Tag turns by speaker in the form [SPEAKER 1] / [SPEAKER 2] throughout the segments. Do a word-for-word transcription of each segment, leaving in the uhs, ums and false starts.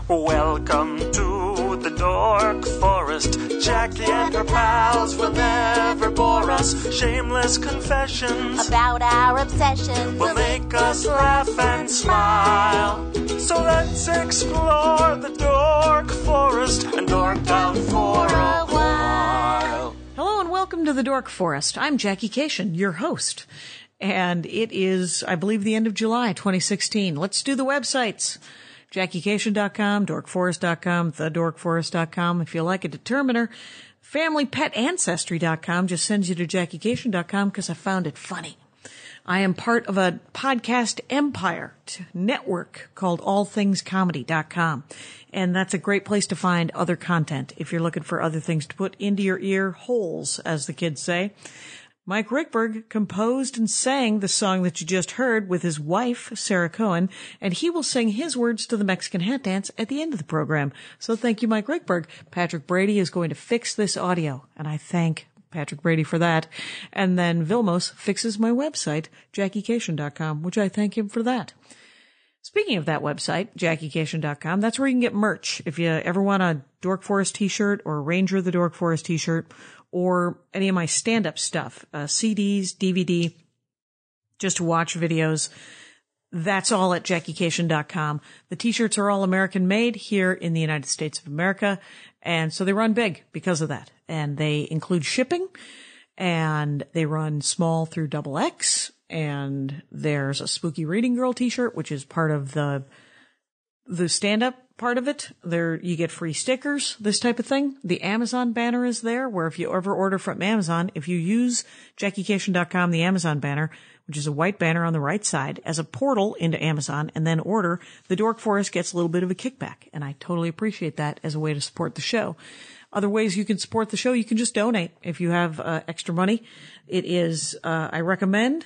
[SPEAKER 1] Welcome to the Dork Forest. Jackie and her pals will never bore us. Shameless confessions
[SPEAKER 2] about our obsession
[SPEAKER 1] will make us laugh and smile. So let's explore the Dork Forest and dork out for a while.
[SPEAKER 3] Hello and welcome to the Dork Forest. I'm Jackie Cation, your host. And it is, I believe, the end of July twenty sixteen. Let's do the websites. Jackie Cation dot com, Dork Forest dot com, The Dork Forest dot com. If you like a determiner, Family Pet Ancestry dot com just sends you to Jackie Cation dot com because I found it funny. I am part of a podcast empire network called All Things Comedy dot com. And that's a great place to find other content if you're looking for other things to put into your ear holes, as the kids say. Mike Rickberg composed and sang the song that you just heard with his wife, Sarah Cohen, and he will sing his words to the Mexican hat dance at the end of the program. So thank you, Mike Rickberg. Patrick Brady is going to fix this audio, and I thank Patrick Brady for that. And then Vilmos fixes my website, Jackie Cation dot com, which I thank him for that. Speaking of that website, Jackie Cation dot com, that's where you can get merch. If you ever want a Dork Forest t-shirt or a Ranger of the Dork Forest t-shirt, or any of my stand-up stuff, uh, C Ds, D V D, just to watch videos, that's all at Jackie Cation dot com. The t-shirts are all American-made here in the United States of America, and so they run big because of that. And they include shipping, and they run small through double X, and there's a Spooky Reading Girl t-shirt, which is part of the the stand-up part of it. There, you get free stickers, this type of thing. The Amazon banner is there, where if you ever order from Amazon, if you use Jackie Cation dot com, the Amazon banner, which is a white banner on the right side, as a portal into Amazon, and then order, the Dork Forest gets a little bit of a kickback. And I totally appreciate that as a way to support the show. Other ways you can support the show, you can just donate if you have uh, extra money. It is, uh, I recommend,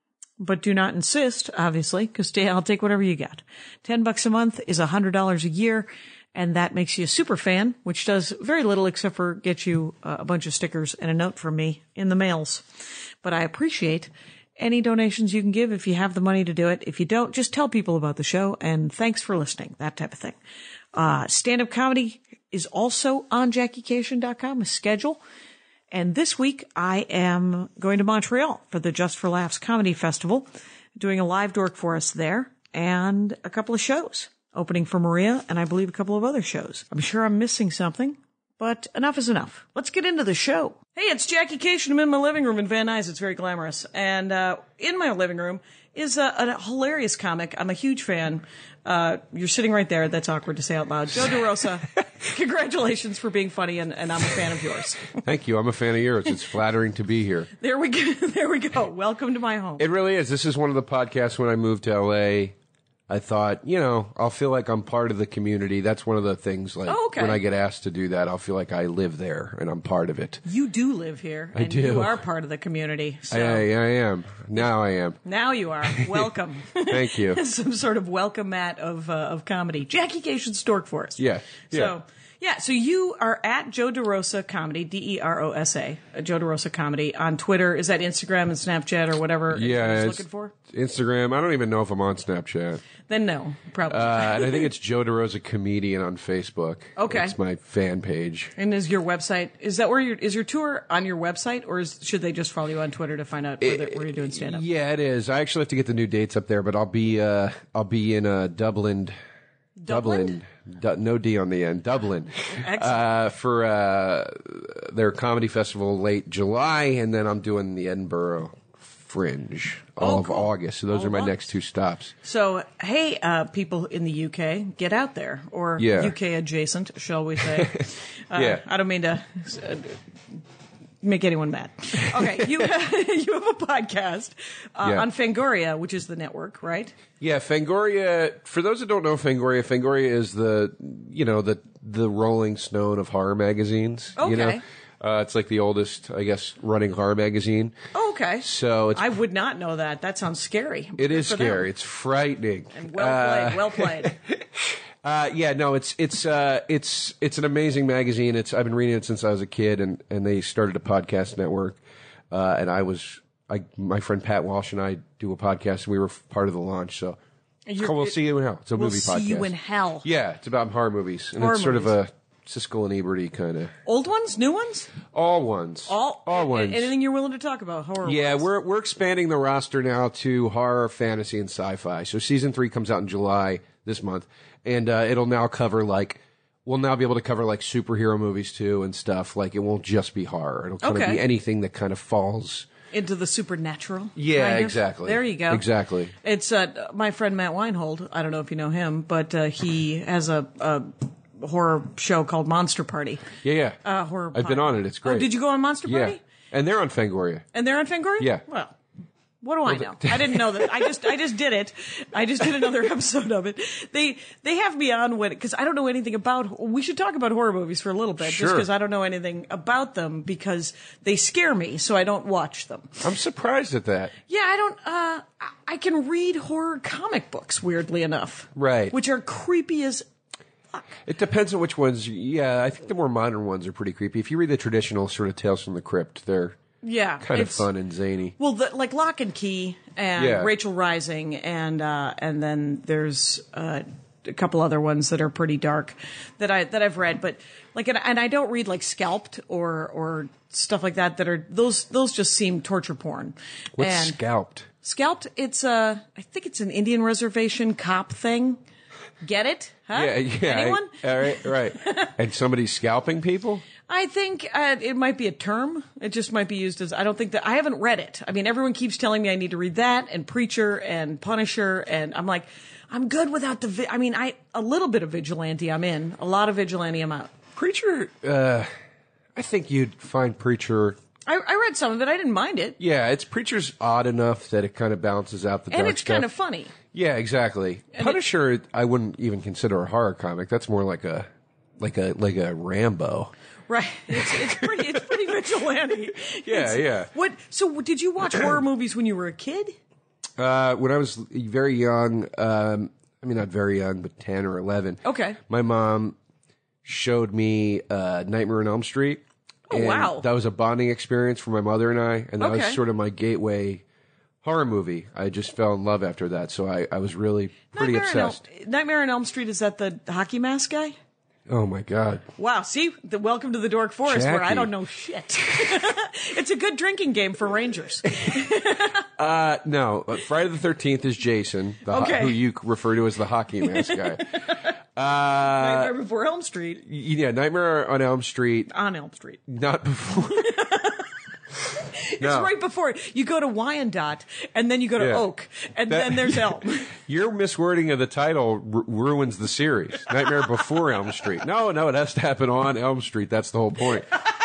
[SPEAKER 3] but do not insist, obviously, because I'll take whatever you got. Ten bucks a month is a hundred dollars a year, and that makes you a super fan, which does very little except for get you uh, a bunch of stickers and a note from me in the mails. But I appreciate any donations you can give if you have the money to do it. If you don't, just tell people about the show, and thanks for listening, that type of thing. Uh, stand-up comedy is also on Jackie Cation dot com, a schedule. And this week, I am going to Montreal for the Just for Laughs Comedy Festival, doing a live Dork Forest there, and a couple of shows, opening for Maria, and I believe a couple of other shows. I'm sure I'm missing something, but enough is enough. Let's get into the show. Hey, it's Jackie Cation. I'm in my living room in Van Nuys. It's very glamorous. And uh in my living room is a, a hilarious comic. I'm a huge fan. Uh You're sitting right there. That's awkward to say out loud. Joe DeRosa, congratulations for being funny, and, and I'm a fan of yours.
[SPEAKER 4] Thank you. I'm a fan of yours. It's flattering to be here.
[SPEAKER 3] There we go. There we go. Welcome to my home.
[SPEAKER 4] It really is. This is one of the podcasts when I moved to L A. I thought, you know, I'll feel like I'm part of the community. That's one of the things, like,
[SPEAKER 3] oh, okay.
[SPEAKER 4] when I get asked to do that, I'll feel like I live there and I'm part of it.
[SPEAKER 3] You do live here.
[SPEAKER 4] I
[SPEAKER 3] and
[SPEAKER 4] do.
[SPEAKER 3] You are part of the community. So.
[SPEAKER 4] I, I, I am. Now I am.
[SPEAKER 3] Now you are. Welcome.
[SPEAKER 4] Thank you.
[SPEAKER 3] Some sort of welcome mat of uh, of comedy. Jackie Cation's Dork Forest.
[SPEAKER 4] Yeah. yeah.
[SPEAKER 3] So, yeah, so you are at Joe DeRosa Comedy, D E R O S A, uh, Joe DeRosa Comedy on Twitter. Is that Instagram and Snapchat or whatever
[SPEAKER 4] yeah,
[SPEAKER 3] you're
[SPEAKER 4] looking
[SPEAKER 3] for?
[SPEAKER 4] Instagram. I don't even know if I'm on Snapchat.
[SPEAKER 3] Then no, probably.
[SPEAKER 4] Uh, and I think it's Joe DeRosa Comedian on Facebook.
[SPEAKER 3] Okay.
[SPEAKER 4] It's my fan page.
[SPEAKER 3] And is your website, is that where your, is your tour on your website, or is, should they just follow you on Twitter to find out where,
[SPEAKER 4] it,
[SPEAKER 3] where you're doing stand-up?
[SPEAKER 4] Yeah, it is. I actually have to get the new dates up there, but I'll be, uh, I'll be in uh, Dublin.
[SPEAKER 3] Dublin?
[SPEAKER 4] Du- no D on the end. Dublin.
[SPEAKER 3] Excellent.
[SPEAKER 4] Uh, for uh, their comedy festival late July, and then I'm doing the Edinburgh Fringe all
[SPEAKER 3] Oh,
[SPEAKER 4] of
[SPEAKER 3] cool.
[SPEAKER 4] August. So those
[SPEAKER 3] All
[SPEAKER 4] are my
[SPEAKER 3] of
[SPEAKER 4] next
[SPEAKER 3] August.
[SPEAKER 4] two stops.
[SPEAKER 3] So, hey, uh, people in the U K, get out there, or
[SPEAKER 4] Yeah.
[SPEAKER 3] U K adjacent, shall we say. uh,
[SPEAKER 4] Yeah.
[SPEAKER 3] I don't mean to uh, make anyone mad. Okay, you, you have a podcast uh,
[SPEAKER 4] Yeah.
[SPEAKER 3] on Fangoria, which is the network, right?
[SPEAKER 4] Yeah, Fangoria. For those that don't know Fangoria, Fangoria is the, you know, the the Rolling Stone of horror magazines.
[SPEAKER 3] Okay.
[SPEAKER 4] You know? Uh, it's like the oldest, I guess, running horror magazine.
[SPEAKER 3] Oh, okay.
[SPEAKER 4] So it's
[SPEAKER 3] I would not know that. That sounds scary.
[SPEAKER 4] it is
[SPEAKER 3] For them.
[SPEAKER 4] scary. It's frightening.
[SPEAKER 3] And well played, well played.
[SPEAKER 4] Uh, yeah, no, it's it's uh, it's it's an amazing magazine. It's I've been reading it since I was a kid, and, and they started a podcast network, uh, and I was I my friend Pat Walsh and I do a podcast, and we were part of the launch. So
[SPEAKER 3] You're-
[SPEAKER 4] We'll See You in Hell. It's a
[SPEAKER 3] We'll
[SPEAKER 4] movie
[SPEAKER 3] See
[SPEAKER 4] podcast.
[SPEAKER 3] You in Hell.
[SPEAKER 4] Yeah, it's about horror movies. And
[SPEAKER 3] Horror
[SPEAKER 4] it's sort
[SPEAKER 3] movies.
[SPEAKER 4] of a Siskel and Ebert-y kind of.
[SPEAKER 3] Old ones, new ones,
[SPEAKER 4] All ones.
[SPEAKER 3] all
[SPEAKER 4] All ones.
[SPEAKER 3] Anything you're willing to talk about horror?
[SPEAKER 4] Yeah,
[SPEAKER 3] wise.
[SPEAKER 4] we're we're expanding the roster now to horror, fantasy, and sci-fi. So season three comes out in July this month, and uh, it'll now cover like we'll now be able to cover like superhero movies too and stuff. Like it won't just be horror; it'll kind of
[SPEAKER 3] Okay.
[SPEAKER 4] be anything that kind of falls.
[SPEAKER 3] into the supernatural.
[SPEAKER 4] Yeah,
[SPEAKER 3] kind of.
[SPEAKER 4] exactly.
[SPEAKER 3] There you go.
[SPEAKER 4] Exactly.
[SPEAKER 3] It's uh, my friend Matt Weinhold. I don't know if you know him, but uh, he has a, a horror show called Monster Party.
[SPEAKER 4] Yeah, yeah.
[SPEAKER 3] Uh, horror.
[SPEAKER 4] I've been
[SPEAKER 3] pod-
[SPEAKER 4] on it. It's great.
[SPEAKER 3] Oh, did you go on Monster Party?
[SPEAKER 4] Yeah, and they're on Fangoria.
[SPEAKER 3] And they're on Fangoria?
[SPEAKER 4] Yeah.
[SPEAKER 3] Well, what do I know? I didn't know that. I just I just did it. I just did another episode of it. They they have me on when because I don't know anything about. We should talk about horror movies for a little bit,
[SPEAKER 4] Sure.
[SPEAKER 3] just because I don't know anything about them because they scare me, so I don't watch them.
[SPEAKER 4] I'm surprised at that.
[SPEAKER 3] Yeah, I don't. Uh, I- I can read horror comic books, weirdly enough,
[SPEAKER 4] Right.
[SPEAKER 3] Which are creepy as.
[SPEAKER 4] It depends on which ones. Yeah, I think the more modern ones are pretty creepy. If you read the traditional sort of Tales from the Crypt, they're
[SPEAKER 3] Yeah,
[SPEAKER 4] kind of
[SPEAKER 3] it's-
[SPEAKER 4] fun and zany.
[SPEAKER 3] Well, the, like Lock and Key and
[SPEAKER 4] Yeah.
[SPEAKER 3] Rachel Rising, and uh, and then there's uh, a couple other ones that are pretty dark that I that I've read. But like, and, and I don't read like Scalped or or stuff like that. That are those those just seem torture porn.
[SPEAKER 4] What's
[SPEAKER 3] and
[SPEAKER 4] Scalped?
[SPEAKER 3] Scalped? It's a I think it's an Indian reservation cop thing. Get it? Huh?
[SPEAKER 4] Yeah, yeah.
[SPEAKER 3] Anyone?
[SPEAKER 4] I- all right, right. And somebody's scalping people?
[SPEAKER 3] I think uh, it might be a term. It just might be used as. I don't think that I haven't read it. I mean, everyone keeps telling me I need to read that and Preacher and Punisher, and I'm like, I'm good without the. Vi- I mean, I a little bit of vigilante I'm in, a lot of vigilante I'm out.
[SPEAKER 4] Preacher, uh, I think you'd find Preacher.
[SPEAKER 3] I, I read some of it. I didn't mind it,
[SPEAKER 4] Yeah, it's Preacher's odd enough that it kind of balances out the
[SPEAKER 3] and
[SPEAKER 4] dark
[SPEAKER 3] it's
[SPEAKER 4] stuff.
[SPEAKER 3] kind of funny.
[SPEAKER 4] Yeah, exactly. Punisher, I wouldn't even consider a horror comic. That's more like a, like a, like a Rambo.
[SPEAKER 3] Right? It's, it's pretty. It's pretty vigilante.
[SPEAKER 4] Yeah,
[SPEAKER 3] It's-
[SPEAKER 4] yeah.
[SPEAKER 3] What? So, did you watch horror movies when you were a kid?
[SPEAKER 4] Uh, when I was very young, um, I mean, not very young, but ten or eleven.
[SPEAKER 3] Okay.
[SPEAKER 4] My mom showed me uh, Nightmare on Elm Street.
[SPEAKER 3] Oh,
[SPEAKER 4] and
[SPEAKER 3] wow.
[SPEAKER 4] That was a bonding experience for my mother and I, and that
[SPEAKER 3] Okay.
[SPEAKER 4] was sort of my gateway horror movie. I just fell in love after that, so I, I was really pretty
[SPEAKER 3] Nightmare on Elm-
[SPEAKER 4] obsessed.
[SPEAKER 3] Nightmare on Elm Street, is that the hockey mask guy?
[SPEAKER 4] Oh my god!
[SPEAKER 3] Wow, see, the welcome to the Dork Forest where I
[SPEAKER 4] Jackie.
[SPEAKER 3] don't know shit. It's a good drinking game for Rangers.
[SPEAKER 4] Uh, no, uh, Friday the thirteenth is Jason, the ho-
[SPEAKER 3] Okay.
[SPEAKER 4] who you refer to as the hockey mask guy.
[SPEAKER 3] Nightmare Before Elm Street
[SPEAKER 4] Yeah, Nightmare on Elm Street,
[SPEAKER 3] on Elm Street.
[SPEAKER 4] not before.
[SPEAKER 3] It's
[SPEAKER 4] No.
[SPEAKER 3] right before you go to Wyandotte, and then you go to
[SPEAKER 4] Yeah.
[SPEAKER 3] Oak, and
[SPEAKER 4] That-
[SPEAKER 3] then there's Elm.
[SPEAKER 4] Your miswording of the title ru- ruins the series. Nightmare Before Elm Street. No, no, it has to happen on Elm Street. That's the whole point.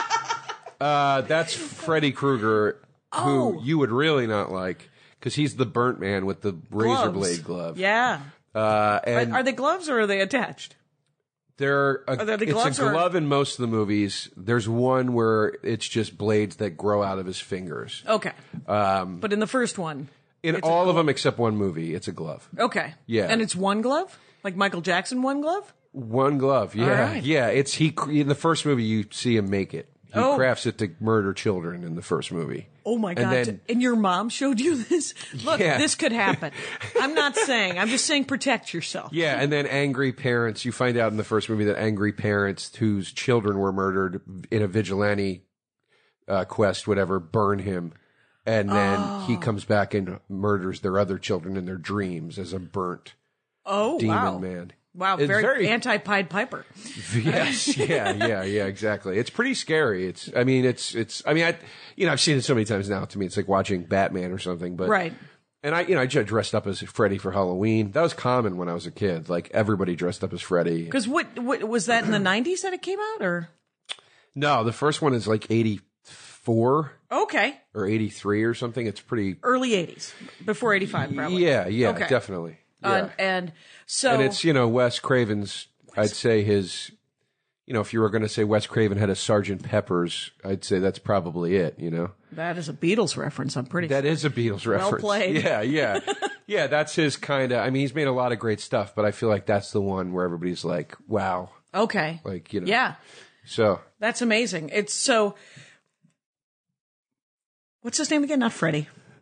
[SPEAKER 4] Uh, that's Freddy Krueger, who
[SPEAKER 3] Oh.
[SPEAKER 4] you would really not like because he's the burnt man with the razor
[SPEAKER 3] Gloves.
[SPEAKER 4] blade glove.
[SPEAKER 3] Yeah.
[SPEAKER 4] Uh, and
[SPEAKER 3] Are they gloves or are they attached?
[SPEAKER 4] they're a,
[SPEAKER 3] Are they the
[SPEAKER 4] it's
[SPEAKER 3] gloves
[SPEAKER 4] a
[SPEAKER 3] or-
[SPEAKER 4] glove in most of the movies. There's one where it's just blades that grow out of his fingers.
[SPEAKER 3] Okay. Um, but in the first one,
[SPEAKER 4] In
[SPEAKER 3] it's a
[SPEAKER 4] all of
[SPEAKER 3] glove.
[SPEAKER 4] them except one movie, it's a glove.
[SPEAKER 3] Okay.
[SPEAKER 4] Yeah.
[SPEAKER 3] And it's one glove, like Michael Jackson, one glove.
[SPEAKER 4] One glove, yeah,
[SPEAKER 3] right.
[SPEAKER 4] yeah. It's he in the first movie. You see him make it. He
[SPEAKER 3] Oh.
[SPEAKER 4] crafts it to murder children in the first movie.
[SPEAKER 3] Oh my God.
[SPEAKER 4] And
[SPEAKER 3] And,
[SPEAKER 4] then,
[SPEAKER 3] your mom showed you this? Look,
[SPEAKER 4] Yeah.
[SPEAKER 3] this could happen. I'm not saying, I'm just saying protect yourself.
[SPEAKER 4] yeah, and then angry parents. You find out in the first movie that angry parents whose children were murdered in a vigilante uh, quest, whatever, burn him, and then
[SPEAKER 3] Oh.
[SPEAKER 4] he comes back and murders their other children in their dreams as a burnt
[SPEAKER 3] Oh,
[SPEAKER 4] demon
[SPEAKER 3] wow.
[SPEAKER 4] man.
[SPEAKER 3] Wow,
[SPEAKER 4] It's
[SPEAKER 3] very,
[SPEAKER 4] very-
[SPEAKER 3] anti-Pied Piper.
[SPEAKER 4] Yes, yeah, yeah, yeah, exactly. It's pretty scary. It's, I mean, it's, it's, I mean, I, you know, I've seen it so many times now. To me, it's like watching Batman or something. But
[SPEAKER 3] Right.
[SPEAKER 4] And I, you know, I just dressed up as Freddy for Halloween. That was common when I was a kid. Like everybody dressed up as Freddy.
[SPEAKER 3] Because what, what was that in the nineties that it came out, or?
[SPEAKER 4] No, the first one is like eighty-four
[SPEAKER 3] Okay,
[SPEAKER 4] or eighty-three or something. It's pretty.
[SPEAKER 3] early eighties, before eighty-five, probably.
[SPEAKER 4] Yeah, yeah,
[SPEAKER 3] Okay.
[SPEAKER 4] definitely. Yeah.
[SPEAKER 3] Uh, and so,
[SPEAKER 4] and it's, you know, Wes Craven's, I'd say his, you know, if you were going to say Wes Craven had a Sergeant Pepper's, I'd say that's probably it, you know?
[SPEAKER 3] that is a Beatles reference. I'm pretty.
[SPEAKER 4] That is a Beatles reference.
[SPEAKER 3] played.
[SPEAKER 4] Yeah, yeah. Yeah, that's his kind of, I mean, he's made a lot of great stuff, but I feel like that's the one where everybody's like, wow.
[SPEAKER 3] Okay.
[SPEAKER 4] Like, you know.
[SPEAKER 3] Yeah,
[SPEAKER 4] So,
[SPEAKER 3] that's amazing. It's so. What's his name again? Not Freddy.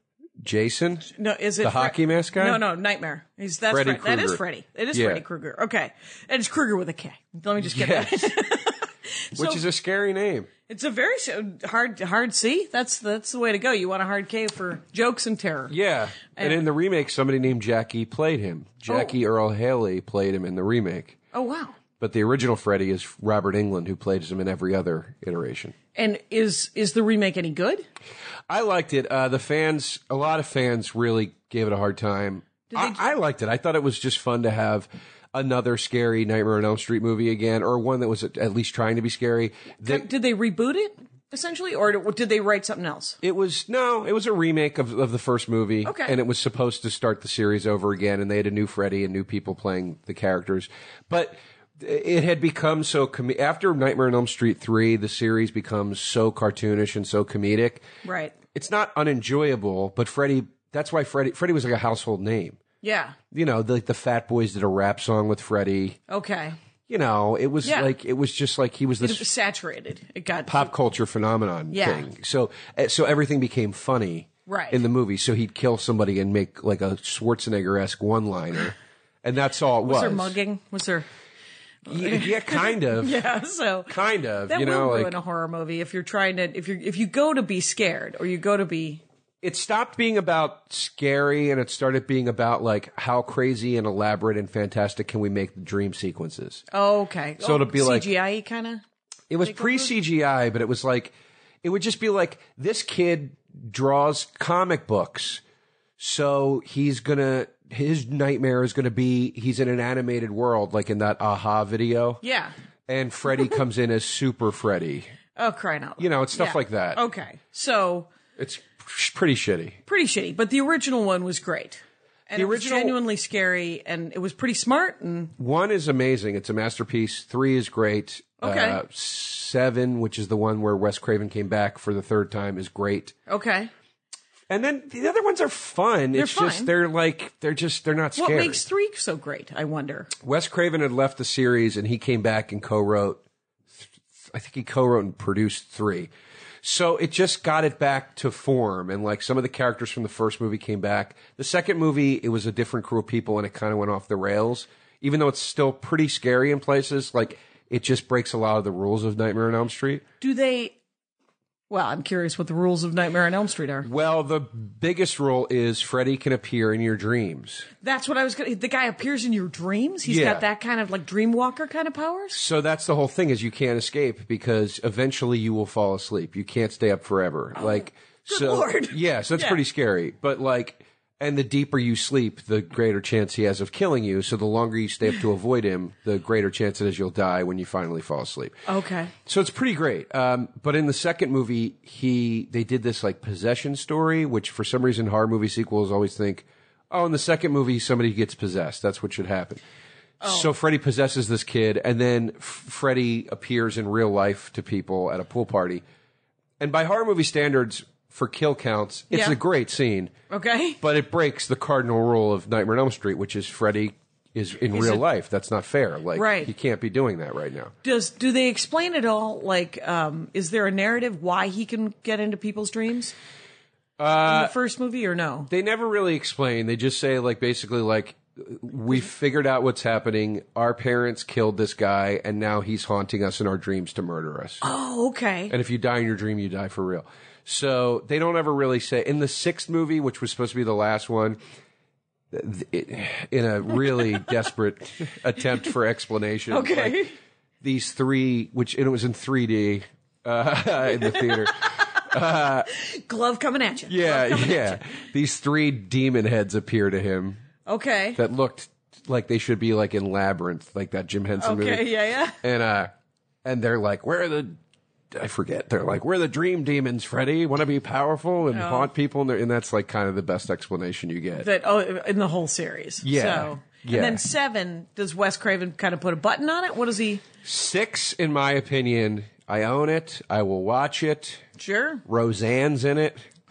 [SPEAKER 4] Jason?
[SPEAKER 3] No, is it
[SPEAKER 4] The
[SPEAKER 3] Fre-
[SPEAKER 4] hockey mask guy?
[SPEAKER 3] No, no, Nightmare. He's that's
[SPEAKER 4] Freddy
[SPEAKER 3] Fred- that is
[SPEAKER 4] Krueger.
[SPEAKER 3] Freddy. It is
[SPEAKER 4] Yeah.
[SPEAKER 3] Freddy Krueger. Okay, and it's Krueger with a K. Let me just get
[SPEAKER 4] Yes.
[SPEAKER 3] that.
[SPEAKER 4] Which
[SPEAKER 3] So-
[SPEAKER 4] is a scary name.
[SPEAKER 3] It's a very s- hard hard C. That's that's the way to go. You want a hard K for jokes and terror.
[SPEAKER 4] Yeah. And in the remake, somebody named Jackie played him. Jackie Earl Haley played him in the remake.
[SPEAKER 3] Oh wow.
[SPEAKER 4] But the original Freddy is Robert Englund, who plays him in every other iteration.
[SPEAKER 3] And is is the remake any good?
[SPEAKER 4] I liked it. Uh, the fans, a lot of fans really gave it a hard time. I,
[SPEAKER 3] they-
[SPEAKER 4] I liked it. I thought it was just fun to have another scary Nightmare on Elm Street movie again, or one that was at at least trying to be scary. They,
[SPEAKER 3] Did they reboot it essentially, or did they write something else?
[SPEAKER 4] It was no, it was a remake of of the first movie,
[SPEAKER 3] Okay.
[SPEAKER 4] and it was supposed to start the series over again. And they had a new Freddy and new people playing the characters, but it had become so com- after Nightmare on Elm Street three, the series becomes so cartoonish and so comedic.
[SPEAKER 3] Right.
[SPEAKER 4] It's not unenjoyable, but Freddy. That's why Freddy. Freddy was like a household name.
[SPEAKER 3] Yeah.
[SPEAKER 4] You know, the, like the Fat Boys did a rap song with Freddy.
[SPEAKER 3] Okay.
[SPEAKER 4] You know, it was
[SPEAKER 3] Yeah.
[SPEAKER 4] like it was just like he was
[SPEAKER 3] It
[SPEAKER 4] this
[SPEAKER 3] was saturated. It got
[SPEAKER 4] pop culture phenomenon
[SPEAKER 3] Yeah.
[SPEAKER 4] thing. So uh, so everything became funny
[SPEAKER 3] Right.
[SPEAKER 4] in the movie. So he'd kill somebody and make like a Schwarzenegger-esque one-liner. And that's all it was.
[SPEAKER 3] Was there mugging? Was there?
[SPEAKER 4] Yeah, yeah, kind of.
[SPEAKER 3] Yeah. So
[SPEAKER 4] Kind of.
[SPEAKER 3] that
[SPEAKER 4] you
[SPEAKER 3] will
[SPEAKER 4] know,
[SPEAKER 3] ruin
[SPEAKER 4] like
[SPEAKER 3] a horror movie if you're trying to if you if you go to be scared or you go to be
[SPEAKER 4] it stopped being about scary and it started being about like how crazy and elaborate and fantastic can we make the dream sequences.
[SPEAKER 3] oh, okay.
[SPEAKER 4] So it'll be like-
[SPEAKER 3] C G I kind of.
[SPEAKER 4] It was pre-C G I, but it was like, it would just be like, this kid draws comic books. So he's gonna, his nightmare is gonna be, he's in an animated world, like in that Aha video.
[SPEAKER 3] Yeah.
[SPEAKER 4] And Freddy comes in as Super Freddy.
[SPEAKER 3] Oh, crying out loud.
[SPEAKER 4] You know, it's stuff
[SPEAKER 3] Yeah.
[SPEAKER 4] like that.
[SPEAKER 3] Okay. So
[SPEAKER 4] It's pretty shitty.
[SPEAKER 3] pretty shitty, but the original one was great. And
[SPEAKER 4] The
[SPEAKER 3] it was
[SPEAKER 4] original-
[SPEAKER 3] genuinely scary, and it was pretty smart. And
[SPEAKER 4] One is amazing. It's a masterpiece. Three is great.
[SPEAKER 3] Okay.
[SPEAKER 4] Uh, seven, which is the one where Wes Craven came back for the third time, is great.
[SPEAKER 3] okay,
[SPEAKER 4] And then the other ones are fun.
[SPEAKER 3] They're
[SPEAKER 4] it's just,
[SPEAKER 3] fine.
[SPEAKER 4] they're like, they're just, they're not
[SPEAKER 3] what
[SPEAKER 4] scary.
[SPEAKER 3] makes three so great? I wonder.
[SPEAKER 4] Wes Craven had left the series and he came back and co-wrote, I think he co-wrote and produced three. So it just got it back to form. And like some of the characters from the first movie came back. The second movie, it was a different crew of people and it kind of went off the rails. Even though it's still pretty scary in places, like it just breaks a lot of the rules of Nightmare on Elm Street.
[SPEAKER 3] Do they? Well, I'm curious what the rules of Nightmare on Elm Street are.
[SPEAKER 4] Well, the biggest rule is Freddy can appear in your dreams.
[SPEAKER 3] That's what I was going to. The guy appears in your dreams. He's
[SPEAKER 4] Yeah.
[SPEAKER 3] got that kind of like Dreamwalker kind of powers.
[SPEAKER 4] So that's the whole thing is you can't escape because eventually you will fall asleep. You can't stay up forever. like
[SPEAKER 3] good
[SPEAKER 4] so
[SPEAKER 3] Lord.
[SPEAKER 4] yeah, so that's
[SPEAKER 3] Yeah.
[SPEAKER 4] pretty scary. But like and the deeper you sleep, the greater chance he has of killing you. So the longer you stay up to avoid him, the greater chance it is you'll die when you finally fall asleep.
[SPEAKER 3] Okay.
[SPEAKER 4] So it's pretty great. Um, but in the second movie, he they did this like possession story, which for some reason horror movie sequels always think, oh, in the second movie somebody gets possessed. That's what should happen. So Freddy possesses this kid, and then F- Freddy appears in real life to people at a pool party. And by horror movie standards, for kill counts, it's
[SPEAKER 3] Yeah.
[SPEAKER 4] a great scene,
[SPEAKER 3] Okay.
[SPEAKER 4] but it breaks the cardinal rule of Nightmare on Elm Street, which is Freddy is in
[SPEAKER 3] He's
[SPEAKER 4] real
[SPEAKER 3] a-
[SPEAKER 4] life. That's not fair. Like
[SPEAKER 3] Right.
[SPEAKER 4] he can't be doing that right now.
[SPEAKER 3] Does do they explain it all? Like, um, is there a narrative why he can get into people's dreams
[SPEAKER 4] Uh,
[SPEAKER 3] in the first movie, or no?
[SPEAKER 4] They never really explain. They just say like basically like we figured out what's happening. Our parents killed this guy, and now he's haunting us in our dreams to murder us.
[SPEAKER 3] Oh, okay.
[SPEAKER 4] And if you die in your dream, you die for real. So they don't ever really say. In the sixth movie, which was supposed to be the last one, th- it, in a really desperate attempt for explanation,
[SPEAKER 3] Okay.
[SPEAKER 4] like, these three, which and it was in three D uh, in the theater.
[SPEAKER 3] Glove coming at you.
[SPEAKER 4] Yeah,
[SPEAKER 3] Glove coming
[SPEAKER 4] yeah.
[SPEAKER 3] at
[SPEAKER 4] These three demon heads appear to him
[SPEAKER 3] you. Okay.
[SPEAKER 4] that looked like they should be like in Labyrinth, like that Jim Henson
[SPEAKER 3] Okay.
[SPEAKER 4] movie.
[SPEAKER 3] Yeah. Yeah.
[SPEAKER 4] And uh, and they're like, where are the? I forget. They're like, we're the dream demons, Freddy. Want to be powerful and haunt people, and, they're- and that's like kind of the best explanation you get.
[SPEAKER 3] That oh, in the whole series.
[SPEAKER 4] Yeah.
[SPEAKER 3] So,
[SPEAKER 4] Yeah.
[SPEAKER 3] and then seven. Does Wes Craven kind of put a button on it? What does he?
[SPEAKER 4] Six, in my opinion, I own it. I will watch it.
[SPEAKER 3] Sure.
[SPEAKER 4] Roseanne's in it.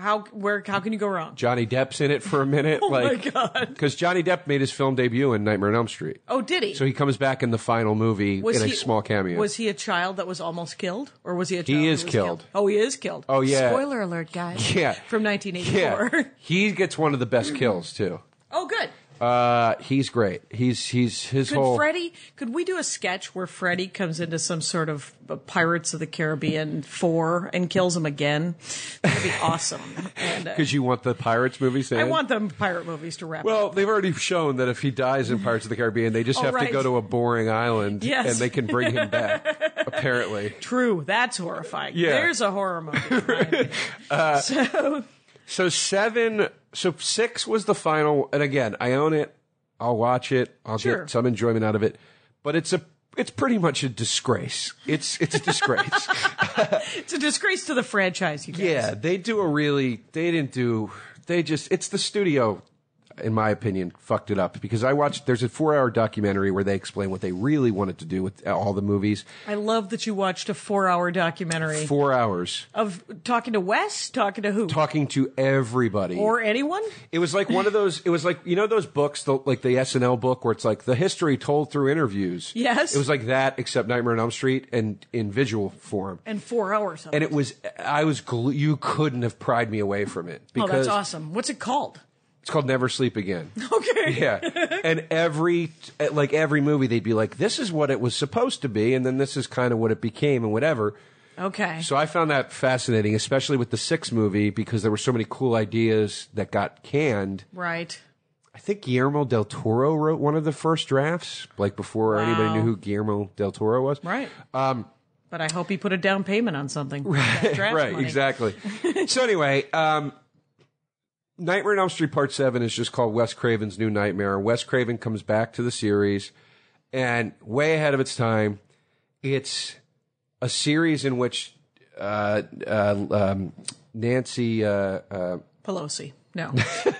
[SPEAKER 3] How where how can you go wrong?
[SPEAKER 4] Johnny Depp's in it for a minute.
[SPEAKER 3] Oh
[SPEAKER 4] like,
[SPEAKER 3] my God.
[SPEAKER 4] Because Johnny Depp made his film debut in Nightmare on Elm Street.
[SPEAKER 3] Oh, did he?
[SPEAKER 4] So he comes back in the final movie
[SPEAKER 3] was
[SPEAKER 4] in
[SPEAKER 3] he,
[SPEAKER 4] a small cameo.
[SPEAKER 3] Was he a child that was almost killed, or was he a child
[SPEAKER 4] He
[SPEAKER 3] who
[SPEAKER 4] is
[SPEAKER 3] was
[SPEAKER 4] killed.
[SPEAKER 3] Oh, he is killed.
[SPEAKER 4] Oh, yeah.
[SPEAKER 2] Spoiler alert, guys.
[SPEAKER 4] Yeah.
[SPEAKER 3] From nineteen eighty-four.
[SPEAKER 4] Yeah. He gets one of the best kills, too.
[SPEAKER 3] Oh, good.
[SPEAKER 4] Uh, he's great. He's he's his
[SPEAKER 3] Could
[SPEAKER 4] whole.
[SPEAKER 3] Freddy? Could we do a sketch where Freddy comes into some sort of uh, Pirates of the Caribbean four and kills him again? That'd be awesome. And uh,
[SPEAKER 4] Because you want the Pirates movies.
[SPEAKER 3] I want them pirate movies to wrap.
[SPEAKER 4] Well,
[SPEAKER 3] up.
[SPEAKER 4] they've already shown that if he dies in Pirates of the Caribbean, they just
[SPEAKER 3] Oh,
[SPEAKER 4] have
[SPEAKER 3] right.
[SPEAKER 4] to go to a boring island,
[SPEAKER 3] Yes.
[SPEAKER 4] and they can bring him back. Apparently.
[SPEAKER 3] True. That's horrifying.
[SPEAKER 4] Yeah.
[SPEAKER 3] There's a horror movie. uh, so
[SPEAKER 4] So seven, so six was the final, and again, I own it. I'll watch it. I'll
[SPEAKER 3] Sure.
[SPEAKER 4] get some enjoyment out of it, but it's a, it's pretty much a disgrace. It's it's a disgrace.
[SPEAKER 3] it's a disgrace to the franchise, you guys.
[SPEAKER 4] Yeah, they do a really. They didn't do. They just. It's the studio, in my opinion, fucked it up because I watched. There's a four-hour documentary where they explain what they really wanted to do with all the movies.
[SPEAKER 3] I love that you watched a four-hour documentary
[SPEAKER 4] Four hours
[SPEAKER 3] of talking to Wes, talking to who,
[SPEAKER 4] talking to everybody.
[SPEAKER 3] or anyone.
[SPEAKER 4] It was like one of those. It was like you know those books, the, like the S N L book, where it's like the history told through interviews.
[SPEAKER 3] Yes.
[SPEAKER 4] It was like that, except Nightmare on Elm Street and in visual form.
[SPEAKER 3] And four hours. Of
[SPEAKER 4] And it was. I was. Glu- you couldn't have pried me away from it.
[SPEAKER 3] Oh,
[SPEAKER 4] Because
[SPEAKER 3] that's awesome. What's it called?
[SPEAKER 4] It's called Never Sleep Again.
[SPEAKER 3] Okay.
[SPEAKER 4] Yeah. And every like every movie, they'd be like, "This is what it was supposed to be," and then this is kind of what it became, and whatever.
[SPEAKER 3] Okay.
[SPEAKER 4] So I found that fascinating, especially with the sixth movie, because there were so many cool ideas that got canned.
[SPEAKER 3] Right.
[SPEAKER 4] I think Guillermo del Toro wrote one of the first drafts, like before
[SPEAKER 3] Wow.
[SPEAKER 4] anybody knew who Guillermo del Toro was.
[SPEAKER 3] Right. Um, but I hope he put a down payment on something. Right.
[SPEAKER 4] Right,
[SPEAKER 3] money.
[SPEAKER 4] exactly. So anyway, um, Nightmare on Elm Street Part seven is just called Wes Craven's New Nightmare. Wes Craven comes back to the series, and way ahead of its time, it's a series in which uh, uh, um, Nancy... Uh, uh,
[SPEAKER 3] Pelosi. No.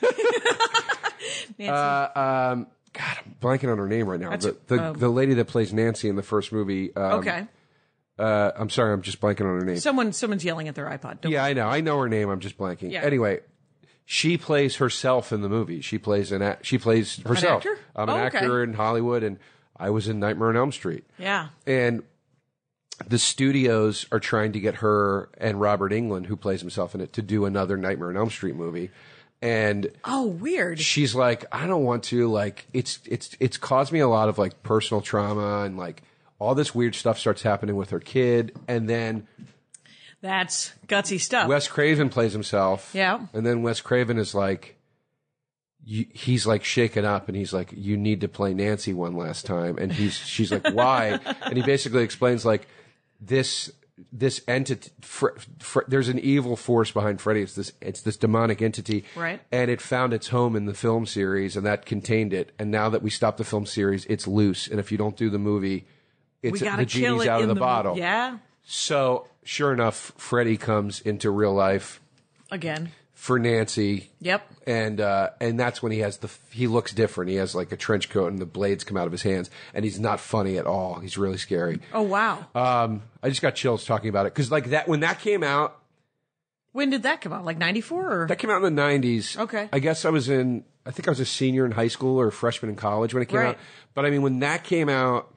[SPEAKER 3] Nancy.
[SPEAKER 4] uh, um, God, I'm blanking on her name right now.
[SPEAKER 3] That's-
[SPEAKER 4] The, the,
[SPEAKER 3] um,
[SPEAKER 4] the lady that plays Nancy in the first movie. Um,
[SPEAKER 3] okay.
[SPEAKER 4] Uh, I'm sorry, I'm just blanking on her name.
[SPEAKER 3] Someone, someone's yelling at their iPod. Don't
[SPEAKER 4] Yeah, I know. I know her name. I'm just blanking.
[SPEAKER 3] Yeah.
[SPEAKER 4] Anyway, she plays herself in the movie. She plays an. A- she plays herself.
[SPEAKER 3] actor?
[SPEAKER 4] I'm an
[SPEAKER 3] Oh, okay.
[SPEAKER 4] actor in Hollywood, and I was in Nightmare on Elm Street.
[SPEAKER 3] Yeah.
[SPEAKER 4] And the studios are trying to get her and Robert Englund, who plays himself in it, to do another Nightmare on Elm Street movie. And
[SPEAKER 3] Oh, weird.
[SPEAKER 4] she's like, I don't want to. Like, it's it's it's caused me a lot of like personal trauma, and like all this weird stuff starts happening with her kid, and then.
[SPEAKER 3] That's gutsy stuff.
[SPEAKER 4] Wes Craven plays himself.
[SPEAKER 3] Yeah.
[SPEAKER 4] And then Wes Craven is like, you, he's like shaken up, and he's like, you need to play Nancy one last time. And he's, she's like, why? And he basically explains like this, this entity, fr- fr- there's an evil force behind Freddy. It's this, it's this demonic entity.
[SPEAKER 3] Right.
[SPEAKER 4] And it found its home in the film series, and that contained it. And now that we stopped the film series, it's loose. And if you don't do the movie, it's
[SPEAKER 3] we gotta
[SPEAKER 4] the
[SPEAKER 3] kill
[SPEAKER 4] genie's
[SPEAKER 3] it
[SPEAKER 4] out
[SPEAKER 3] in
[SPEAKER 4] of the, bottle.
[SPEAKER 3] Yeah.
[SPEAKER 4] So sure enough, Freddy comes into real life
[SPEAKER 3] Again.
[SPEAKER 4] for Nancy.
[SPEAKER 3] Yep.
[SPEAKER 4] And uh, and that's when he has the he looks different. He has like a trench coat, and the blades come out of his hands, and he's not funny at all. He's really scary.
[SPEAKER 3] Oh, wow.
[SPEAKER 4] Um, I just got chills talking about it because like that when that came out,
[SPEAKER 3] When did that come out? Like ninety-four or?
[SPEAKER 4] that came out in the nineties.
[SPEAKER 3] Okay.
[SPEAKER 4] I guess I was in. I think I was a senior in high school or a freshman in college when it came
[SPEAKER 3] Right.
[SPEAKER 4] out. But I mean, when that came out.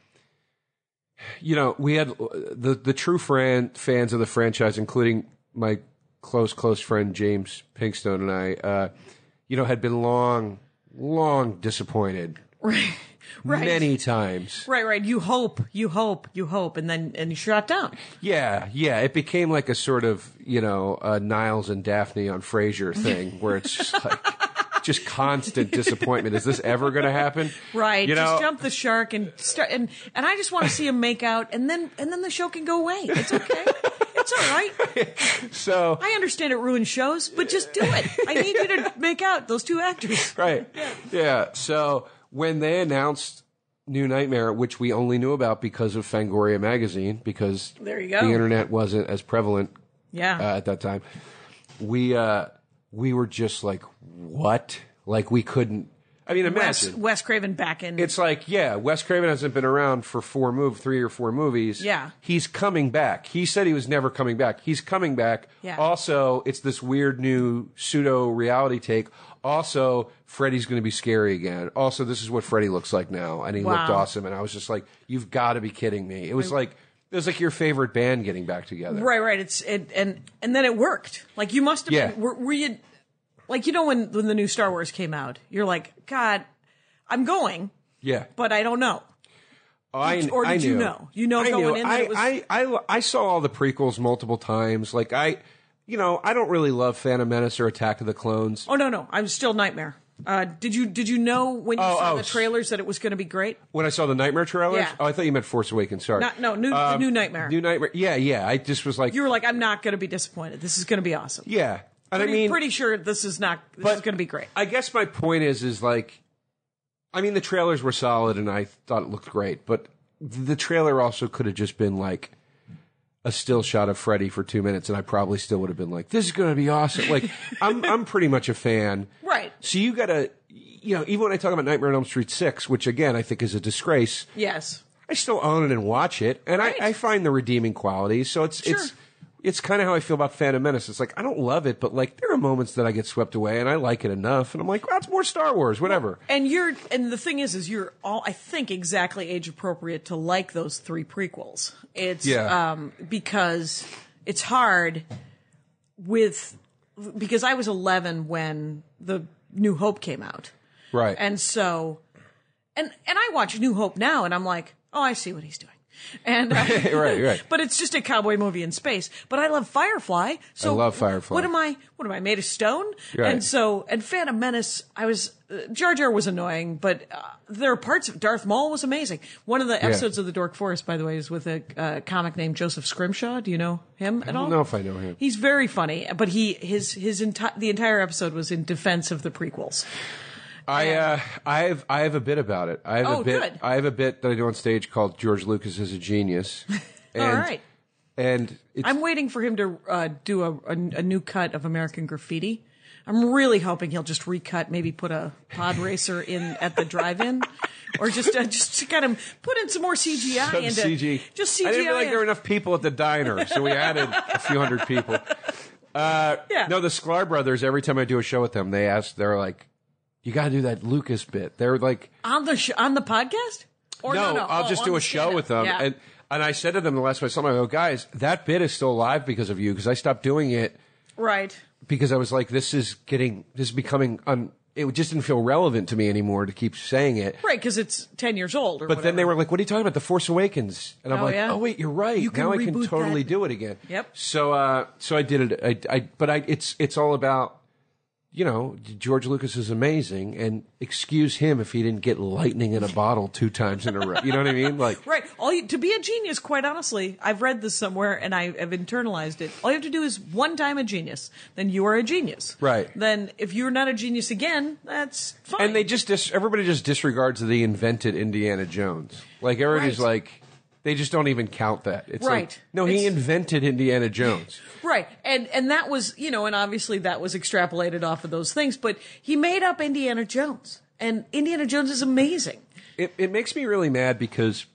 [SPEAKER 4] You know, we had the the true fran, fans of the franchise, including my close close friend James Pinkstone and I. Uh, you know, had been long, long disappointed,
[SPEAKER 3] Right. Right.
[SPEAKER 4] many times.
[SPEAKER 3] Right, right. You hope, you hope, you hope, and then and you shut down.
[SPEAKER 4] Yeah, yeah. It became like a sort of you know uh, Niles and Daphne on Frasier thing, where it's just like. Just constant disappointment. Is this ever going to happen?
[SPEAKER 3] Right.
[SPEAKER 4] You know,
[SPEAKER 3] just jump the shark and start. And, and I just want to see them make out, and then and then the show can go away. It's okay. It's all right.
[SPEAKER 4] so
[SPEAKER 3] I understand it ruins shows, but just do it. I need you to make out those two actors.
[SPEAKER 4] right. Yeah. So when they announced New Nightmare, which we only knew about because of Fangoria magazine, because
[SPEAKER 3] There you go.
[SPEAKER 4] the internet wasn't as prevalent
[SPEAKER 3] Yeah.
[SPEAKER 4] uh, at that time, we uh, we were just like, what? Like we couldn't. I mean,
[SPEAKER 3] Wes,
[SPEAKER 4] imagine.
[SPEAKER 3] Wes Craven back in.
[SPEAKER 4] It's like, yeah, Wes Craven hasn't been around for four move, three or four movies.
[SPEAKER 3] Yeah.
[SPEAKER 4] He's coming back. He said he was never coming back. He's coming back.
[SPEAKER 3] Yeah.
[SPEAKER 4] Also, it's this weird new pseudo reality take. Also, Freddy's going to be scary again. Also, this is what Freddy looks like now, and he
[SPEAKER 3] Wow.
[SPEAKER 4] looked awesome. And I was just like, you've got to be kidding me. It was like it was like your favorite band getting back together.
[SPEAKER 3] Right, right. It's it, and and then it worked. Like you must have
[SPEAKER 4] Yeah.
[SPEAKER 3] been. Were, were you like you know when when the new Star Wars came out? You're like, God, I'm going,
[SPEAKER 4] Yeah.
[SPEAKER 3] but I don't know.
[SPEAKER 4] I,
[SPEAKER 3] Or did
[SPEAKER 4] I
[SPEAKER 3] you
[SPEAKER 4] knew.
[SPEAKER 3] know? You know
[SPEAKER 4] I
[SPEAKER 3] going
[SPEAKER 4] knew.
[SPEAKER 3] in that
[SPEAKER 4] I,
[SPEAKER 3] it was-
[SPEAKER 4] I, I, I saw all the prequels multiple times. Like I, you know, I don't really love Phantom Menace or Attack of the Clones.
[SPEAKER 3] Oh no, no, I'm still Nightmare. Uh, did you did you know when you
[SPEAKER 4] Oh,
[SPEAKER 3] saw
[SPEAKER 4] oh,
[SPEAKER 3] the
[SPEAKER 4] s-
[SPEAKER 3] trailers that it was going to be great?
[SPEAKER 4] When I saw the Nightmare trailers,
[SPEAKER 3] Yeah.
[SPEAKER 4] oh, I thought you meant Force Awakens. Sorry,
[SPEAKER 3] Not, no, new, the
[SPEAKER 4] Um,
[SPEAKER 3] new Nightmare.
[SPEAKER 4] New Nightmare. Yeah, yeah. I just was like,
[SPEAKER 3] You were like, I'm not going to be disappointed. This is going to be awesome.
[SPEAKER 4] yeah. And
[SPEAKER 3] Pretty,
[SPEAKER 4] I mean,
[SPEAKER 3] pretty sure this is not. This
[SPEAKER 4] but
[SPEAKER 3] is going to be great.
[SPEAKER 4] I guess my point is, is like, I mean, the trailers were solid, and I thought it looked great, but the trailer also could have just been like a still shot of Freddy for two minutes, and I probably still would have been like, "This is going to be awesome." Like, I'm, I'm pretty much a fan,
[SPEAKER 3] Right.
[SPEAKER 4] So you got to, you know, even when I talk about Nightmare on Elm Street six, which again I think is a disgrace,
[SPEAKER 3] Yes.
[SPEAKER 4] I still own it and watch it, and
[SPEAKER 3] Right.
[SPEAKER 4] I, I find the redeeming qualities. So it's
[SPEAKER 3] Sure.
[SPEAKER 4] it's it's kind of how I feel about Phantom Menace. It's like I don't love it, but like there are moments that I get swept away, and I like it enough, and I'm like, well, it's more Star Wars, whatever.
[SPEAKER 3] And you're, and the thing is, is you're all, I think, exactly age appropriate to like those three prequels. It's,
[SPEAKER 4] Yeah.
[SPEAKER 3] um, because it's hard with, because I was eleven when the New Hope came out.
[SPEAKER 4] Right.
[SPEAKER 3] And so, and, and I watch New Hope now and I'm like, oh, I see what he's doing. And uh,
[SPEAKER 4] right, right.
[SPEAKER 3] But it's just a cowboy movie in space. But I love Firefly. So
[SPEAKER 4] I love Firefly.
[SPEAKER 3] What am I? What am I made of stone?
[SPEAKER 4] Right.
[SPEAKER 3] And so, and Phantom Menace, I was uh, Jar Jar was annoying, but uh, there are parts of Darth Maul was amazing. One of the episodes of the Dork Forest, by the way, is with a uh, comic named Joseph Scrimshaw. Do you know him at
[SPEAKER 4] I
[SPEAKER 3] all?
[SPEAKER 4] don't know if I know him.
[SPEAKER 3] He's very funny, but he his his enti- the entire episode was in defense of the prequels.
[SPEAKER 4] I uh, I have I have a bit about it. I have
[SPEAKER 3] Oh,
[SPEAKER 4] a bit.
[SPEAKER 3] good.
[SPEAKER 4] I have a bit that I do on stage called George Lucas is a genius. And,
[SPEAKER 3] All right.
[SPEAKER 4] And it's,
[SPEAKER 3] I'm waiting for him to uh, do a, a, a new cut of American Graffiti. I'm really hoping he'll just recut, maybe put a pod racer in at the drive-in, or just uh, just to kind of put in some more C G I
[SPEAKER 4] some
[SPEAKER 3] into
[SPEAKER 4] C G.
[SPEAKER 3] just C G I.
[SPEAKER 4] I didn't feel like there were enough people at the diner, so we added a few hundred people. Uh,
[SPEAKER 3] Yeah.
[SPEAKER 4] No, the Sklar brothers. Every time I do a show with them, they ask. They're like, "You got to do that Lucas bit." They're like,
[SPEAKER 3] on the sh- on the podcast. Or no, no,
[SPEAKER 4] I'll
[SPEAKER 3] oh,
[SPEAKER 4] just
[SPEAKER 3] on
[SPEAKER 4] do
[SPEAKER 3] the
[SPEAKER 4] a show
[SPEAKER 3] stand-up.
[SPEAKER 4] with them.
[SPEAKER 3] Yeah.
[SPEAKER 4] And and I said to them the last time I saw them, I go, guys, that bit is still alive because of you, because I stopped doing it
[SPEAKER 3] right.
[SPEAKER 4] because I was like, this is getting, this is becoming, un, it just didn't feel relevant to me anymore to keep saying it.
[SPEAKER 3] Right, because it's ten years old. Or
[SPEAKER 4] But then they
[SPEAKER 3] whatever.
[SPEAKER 4] were like, what are you talking about? The Force Awakens. And I'm
[SPEAKER 3] Oh,
[SPEAKER 4] like,
[SPEAKER 3] yeah?
[SPEAKER 4] oh, wait, you're right.
[SPEAKER 3] You can
[SPEAKER 4] now I can
[SPEAKER 3] reboot
[SPEAKER 4] totally
[SPEAKER 3] that.
[SPEAKER 4] do it again.
[SPEAKER 3] Yep.
[SPEAKER 4] So, uh, so I did it. I, I, but I, it's, it's all about, you know, George Lucas is amazing, and excuse him if he didn't get lightning in a bottle two times in a row. You know what I mean? Like,
[SPEAKER 3] Right. All you, to be a genius, quite honestly, I've read this somewhere and I have internalized it. All you have to do is one time a genius, then you are a genius.
[SPEAKER 4] Right.
[SPEAKER 3] Then if you're not a genius again, that's fine.
[SPEAKER 4] and they just dis- everybody just disregards the invented Indiana Jones. Like everybody's
[SPEAKER 3] Right.
[SPEAKER 4] like, they just don't even count that. It's
[SPEAKER 3] Right.
[SPEAKER 4] like, no, he
[SPEAKER 3] It's-
[SPEAKER 4] invented Indiana Jones.
[SPEAKER 3] Right. And and that was, you know, and obviously that was extrapolated off of those things, but he made up Indiana Jones. And Indiana Jones is amazing.
[SPEAKER 4] It it makes me really mad because,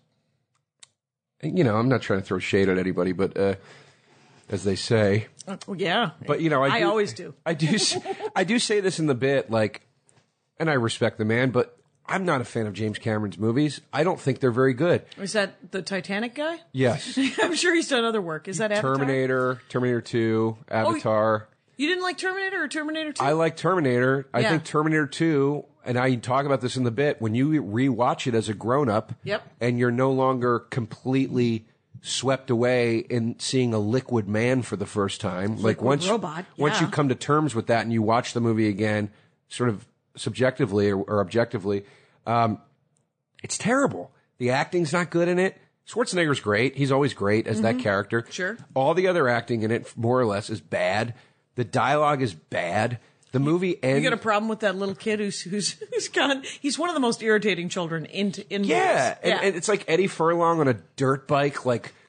[SPEAKER 4] you know, I'm not trying to throw shade at anybody, but uh, as they say,
[SPEAKER 3] Well, yeah.
[SPEAKER 4] but you know, I,
[SPEAKER 3] I
[SPEAKER 4] do,
[SPEAKER 3] always do.
[SPEAKER 4] I do. s- I do say this in the bit, like, and I respect the man, but I'm not a fan of James Cameron's movies. I don't think they're very good.
[SPEAKER 3] Is that the Titanic guy?
[SPEAKER 4] Yes,
[SPEAKER 3] I'm sure he's done other work. Is that Avatar?
[SPEAKER 4] Terminator, Terminator Two, Avatar.
[SPEAKER 3] You didn't like Terminator or Terminator two?
[SPEAKER 4] I like Terminator. I
[SPEAKER 3] Yeah.
[SPEAKER 4] think Terminator two, and I talk about this in the bit, when you rewatch it as a grown up,
[SPEAKER 3] Yep.
[SPEAKER 4] and you're no longer completely swept away in seeing a liquid man for the first time. Like
[SPEAKER 3] Liquid
[SPEAKER 4] once,
[SPEAKER 3] robot,
[SPEAKER 4] once you
[SPEAKER 3] yeah.
[SPEAKER 4] come to terms with that and you watch the movie again, sort of subjectively or, or objectively, um, it's terrible. The acting's not good in it. Schwarzenegger's great. He's always great as that character.
[SPEAKER 3] Mm-hmm. Sure.
[SPEAKER 4] All the other acting in it, more or less, is bad. The dialogue is bad. The movie ends.
[SPEAKER 3] You got a problem with that little kid who's who's who's gone? He's one of the most irritating children in in
[SPEAKER 4] Yeah,
[SPEAKER 3] movies.
[SPEAKER 4] and, and it's like Eddie Furlong on a dirt bike, like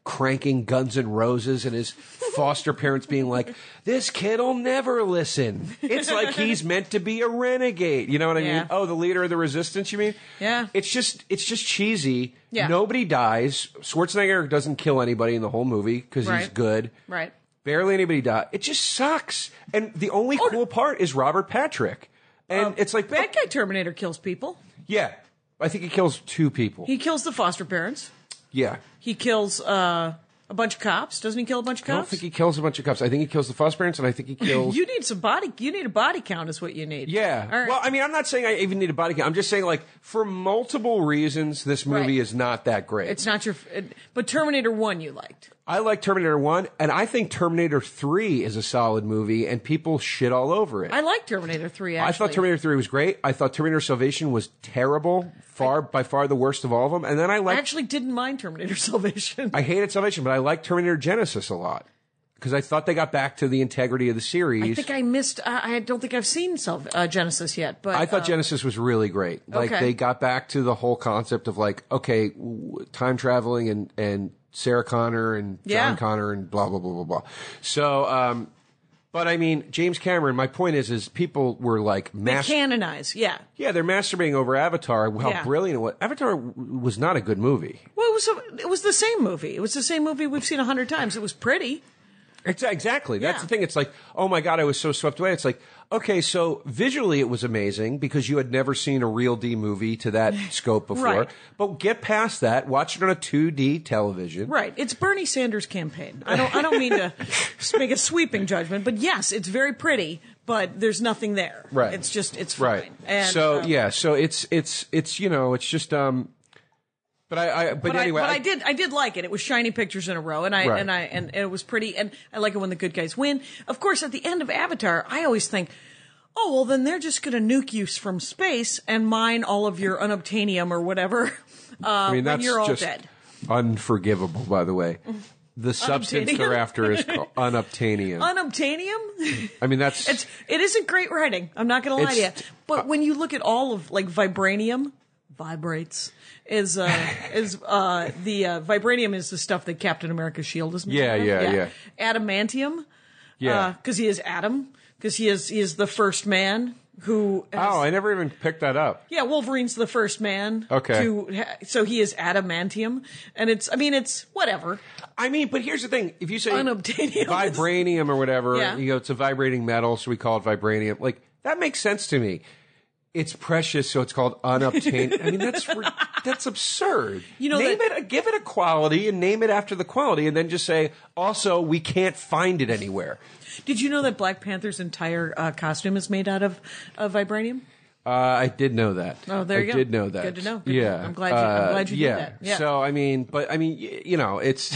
[SPEAKER 4] cranking Guns N' Roses and his foster parents being like, this kid'll never listen. It's like he's meant to be a renegade. You know what I
[SPEAKER 3] Yeah.
[SPEAKER 4] mean? Oh, the leader of the resistance, you mean?
[SPEAKER 3] Yeah.
[SPEAKER 4] It's just, it's just cheesy.
[SPEAKER 3] Yeah.
[SPEAKER 4] Nobody dies. Schwarzenegger doesn't kill anybody in the whole movie because he's
[SPEAKER 3] Right.
[SPEAKER 4] good.
[SPEAKER 3] Right.
[SPEAKER 4] Barely anybody died. It just sucks. And the only
[SPEAKER 3] Oh,
[SPEAKER 4] cool part is Robert Patrick. And it's like,
[SPEAKER 3] Bad guy Terminator kills people.
[SPEAKER 4] yeah, I think he kills two people.
[SPEAKER 3] He kills the foster parents.
[SPEAKER 4] yeah.
[SPEAKER 3] He kills uh, a bunch of cops. Doesn't he kill a bunch of
[SPEAKER 4] I don't
[SPEAKER 3] cops?
[SPEAKER 4] think he kills a bunch of cops. I think he kills the foster parents, and I think he kills.
[SPEAKER 3] You need some body. You need a body count, is what you need.
[SPEAKER 4] Yeah.
[SPEAKER 3] All right.
[SPEAKER 4] Well, I mean, I'm not saying I even need a body count. I'm just saying, like, for multiple reasons, this movie
[SPEAKER 3] Right.
[SPEAKER 4] is not that great.
[SPEAKER 3] It's not your. It, but Terminator One, you liked.
[SPEAKER 4] I like Terminator one, and I think Terminator three is a solid movie, and people shit all over it.
[SPEAKER 3] I like Terminator Three. Actually,
[SPEAKER 4] I thought Terminator three was great. I thought Terminator Salvation was terrible, far by far the worst of all of them. And then I
[SPEAKER 3] I
[SPEAKER 4] liked,
[SPEAKER 3] actually didn't mind Terminator Salvation.
[SPEAKER 4] I hated Salvation, but I liked Terminator Genesis a lot because I thought they got back to the integrity of the series.
[SPEAKER 3] I think I missed. Uh, I don't think I've seen Sal- uh, Genesis yet, but
[SPEAKER 4] I thought
[SPEAKER 3] uh,
[SPEAKER 4] Genesis was really great. Like
[SPEAKER 3] Okay.
[SPEAKER 4] they got back to the whole concept of like, okay, w- time traveling and and Sarah Connor and John
[SPEAKER 3] Yeah.
[SPEAKER 4] Connor and blah blah blah blah blah. So, um, but I mean, James Cameron. My point is, is people were like,
[SPEAKER 3] they
[SPEAKER 4] mas-
[SPEAKER 3] canonize. Yeah.
[SPEAKER 4] yeah, they're masturbating over Avatar. How
[SPEAKER 3] Yeah.
[SPEAKER 4] brilliant it was! Avatar w- was not a good movie.
[SPEAKER 3] Well, it was. A, it was the same movie. It was the same movie we've seen a hundred times. It was pretty.
[SPEAKER 4] Ex- Exactly. That's
[SPEAKER 3] Yeah.
[SPEAKER 4] the thing. It's like, oh my God, I was so swept away. It's like, okay, so visually it was amazing because you had never seen a real D movie to that scope before.
[SPEAKER 3] Right.
[SPEAKER 4] But get past that, watch it on a two D television.
[SPEAKER 3] Right. It's Bernie Sanders' campaign. I don't. I don't mean to make a sweeping judgment, but yes, it's very pretty. But there's nothing there.
[SPEAKER 4] Right.
[SPEAKER 3] It's just. It's fine.
[SPEAKER 4] Right.
[SPEAKER 3] And,
[SPEAKER 4] so
[SPEAKER 3] um,
[SPEAKER 4] yeah, so it's it's it's you know, it's just um but I, I but,
[SPEAKER 3] But,
[SPEAKER 4] anyway
[SPEAKER 3] I, but
[SPEAKER 4] I-
[SPEAKER 3] I did I did like it. It was shiny pictures in a row, and I
[SPEAKER 4] Right.
[SPEAKER 3] and I and it was pretty, and I like it when the good guys win. Of course, at the end of Avatar, I always think, oh well, then they're just going to nuke you from space and mine all of your unobtainium or whatever. Uh,
[SPEAKER 4] I mean
[SPEAKER 3] when
[SPEAKER 4] that's
[SPEAKER 3] you're all
[SPEAKER 4] just
[SPEAKER 3] dead.
[SPEAKER 4] unforgivable, by the way. The substance
[SPEAKER 3] Unobtainium?
[SPEAKER 4] they're after is called unobtainium.
[SPEAKER 3] Unobtainium.
[SPEAKER 4] I mean that's
[SPEAKER 3] It's it isn't great writing. I'm not going to lie to you.
[SPEAKER 4] It's-
[SPEAKER 3] But when you look at all of like vibranium, vibrates is uh, is uh, the uh, vibranium is the stuff that Captain America's shield is made
[SPEAKER 4] Yeah,
[SPEAKER 3] of.
[SPEAKER 4] yeah, yeah.
[SPEAKER 3] Adamantium,
[SPEAKER 4] yeah.
[SPEAKER 3] because he is Adam, because he is he is the first man who. Has,
[SPEAKER 4] Oh, I never even picked that up.
[SPEAKER 3] yeah, Wolverine's the first man.
[SPEAKER 4] Okay.
[SPEAKER 3] To ha- so he is adamantium, and it's I mean it's whatever.
[SPEAKER 4] I mean, but here's the thing: if you say
[SPEAKER 3] Unobtainium.
[SPEAKER 4] vibranium or whatever,
[SPEAKER 3] Yeah.
[SPEAKER 4] you go, it's a vibrating metal, so we call it vibranium. Like that makes sense to me. It's precious, so it's called unobtainium. I mean, that's re- that's absurd.
[SPEAKER 3] You know
[SPEAKER 4] name
[SPEAKER 3] that-
[SPEAKER 4] it, give it a quality, and name it after the quality, and then just say, also, we can't find it anywhere.
[SPEAKER 3] Did you know that Black Panther's entire uh, costume is made out of uh, vibranium?
[SPEAKER 4] Uh, I did know that.
[SPEAKER 3] Oh, there
[SPEAKER 4] I
[SPEAKER 3] you go.
[SPEAKER 4] did know that.
[SPEAKER 3] Good to know. Good to
[SPEAKER 4] yeah,
[SPEAKER 3] know. I'm glad you- I'm
[SPEAKER 4] Uh,
[SPEAKER 3] glad you did
[SPEAKER 4] yeah.
[SPEAKER 3] that. Yeah.
[SPEAKER 4] So I mean, but I mean, y- you know, it's.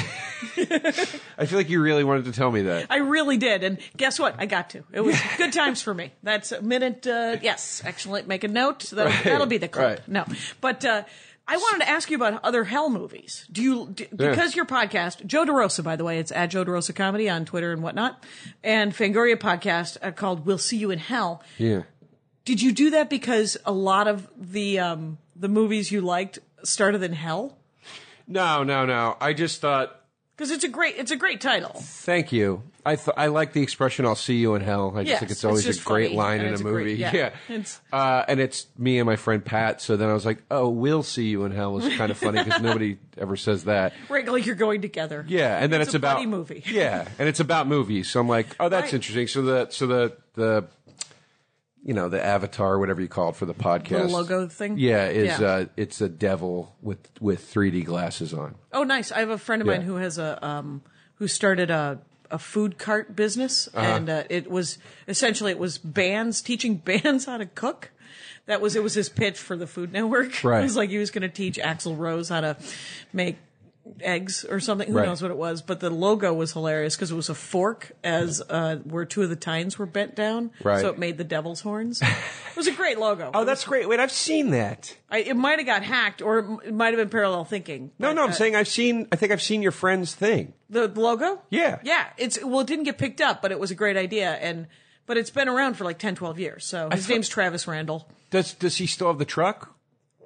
[SPEAKER 4] I feel like you really wanted to tell me that.
[SPEAKER 3] I really did, and guess what? I got to. It was good times for me. That's a minute. Uh, yes, actually, make a note. That'll,
[SPEAKER 4] Right.
[SPEAKER 3] that'll be the clip.
[SPEAKER 4] Right.
[SPEAKER 3] No, but uh, I wanted to ask you about other Hell movies. Do you do, because your podcast, Joe DeRosa, by the way, it's at Joe DeRosa Comedy on Twitter and whatnot, and Fangoria podcast uh, called "We'll See You in Hell."
[SPEAKER 4] Yeah.
[SPEAKER 3] Did you do that because a lot of the um, the movies you liked started in hell?
[SPEAKER 4] No, no, no. I just thought.
[SPEAKER 3] Because it's a great it's a great title.
[SPEAKER 4] Thank you. I th- I like the expression "I'll see you in hell." I just
[SPEAKER 3] Yes,
[SPEAKER 4] think it's
[SPEAKER 3] it's
[SPEAKER 4] always
[SPEAKER 3] just
[SPEAKER 4] a great
[SPEAKER 3] funny,
[SPEAKER 4] line
[SPEAKER 3] and
[SPEAKER 4] in
[SPEAKER 3] it's
[SPEAKER 4] a
[SPEAKER 3] a great-
[SPEAKER 4] movie.
[SPEAKER 3] yeah.
[SPEAKER 4] yeah,
[SPEAKER 3] It's-
[SPEAKER 4] uh, and it's me and my friend Pat. So then I was like, "Oh, we'll see you in hell" was kind of funny because nobody ever says that.
[SPEAKER 3] Right, like you're going together.
[SPEAKER 4] Yeah, and then it's,
[SPEAKER 3] a
[SPEAKER 4] about
[SPEAKER 3] funny movie.
[SPEAKER 4] Yeah, and it's about movies. So I'm like, "Oh, that's
[SPEAKER 3] Right.
[SPEAKER 4] interesting." So the so the the you know the avatar, whatever you call it for the podcast,
[SPEAKER 3] The logo thing?
[SPEAKER 4] Yeah, is
[SPEAKER 3] Yeah.
[SPEAKER 4] Uh, it's a devil with with three D glasses on.
[SPEAKER 3] Oh, nice. I have a friend of mine
[SPEAKER 4] Yeah.
[SPEAKER 3] who has a um, who started a a food cart business,
[SPEAKER 4] Uh-huh.
[SPEAKER 3] and uh, it was essentially it was bands teaching bands how to cook. That was it was his pitch for the Food Network.
[SPEAKER 4] Right.
[SPEAKER 3] It was like he was going to teach Axl Rose how to make eggs or something. Who
[SPEAKER 4] Right.
[SPEAKER 3] knows what it was? But the logo was hilarious because it was a fork as uh, where two of the tines were bent down,
[SPEAKER 4] Right.
[SPEAKER 3] so it made the devil's horns. It was a great logo.
[SPEAKER 4] Oh, that's great. Wait, I've seen that.
[SPEAKER 3] I, it might have got hacked, or it m- it might have been parallel thinking.
[SPEAKER 4] No,
[SPEAKER 3] but,
[SPEAKER 4] no, I'm
[SPEAKER 3] uh,
[SPEAKER 4] saying I've seen. I think I've seen your friend's thing.
[SPEAKER 3] The logo?
[SPEAKER 4] Yeah.
[SPEAKER 3] Yeah. It's well it didn't get picked up, but it was a great idea, and but it's been around for like ten, twelve years. So his
[SPEAKER 4] thought-
[SPEAKER 3] name's Travis Randall.
[SPEAKER 4] Does Does he still have the truck?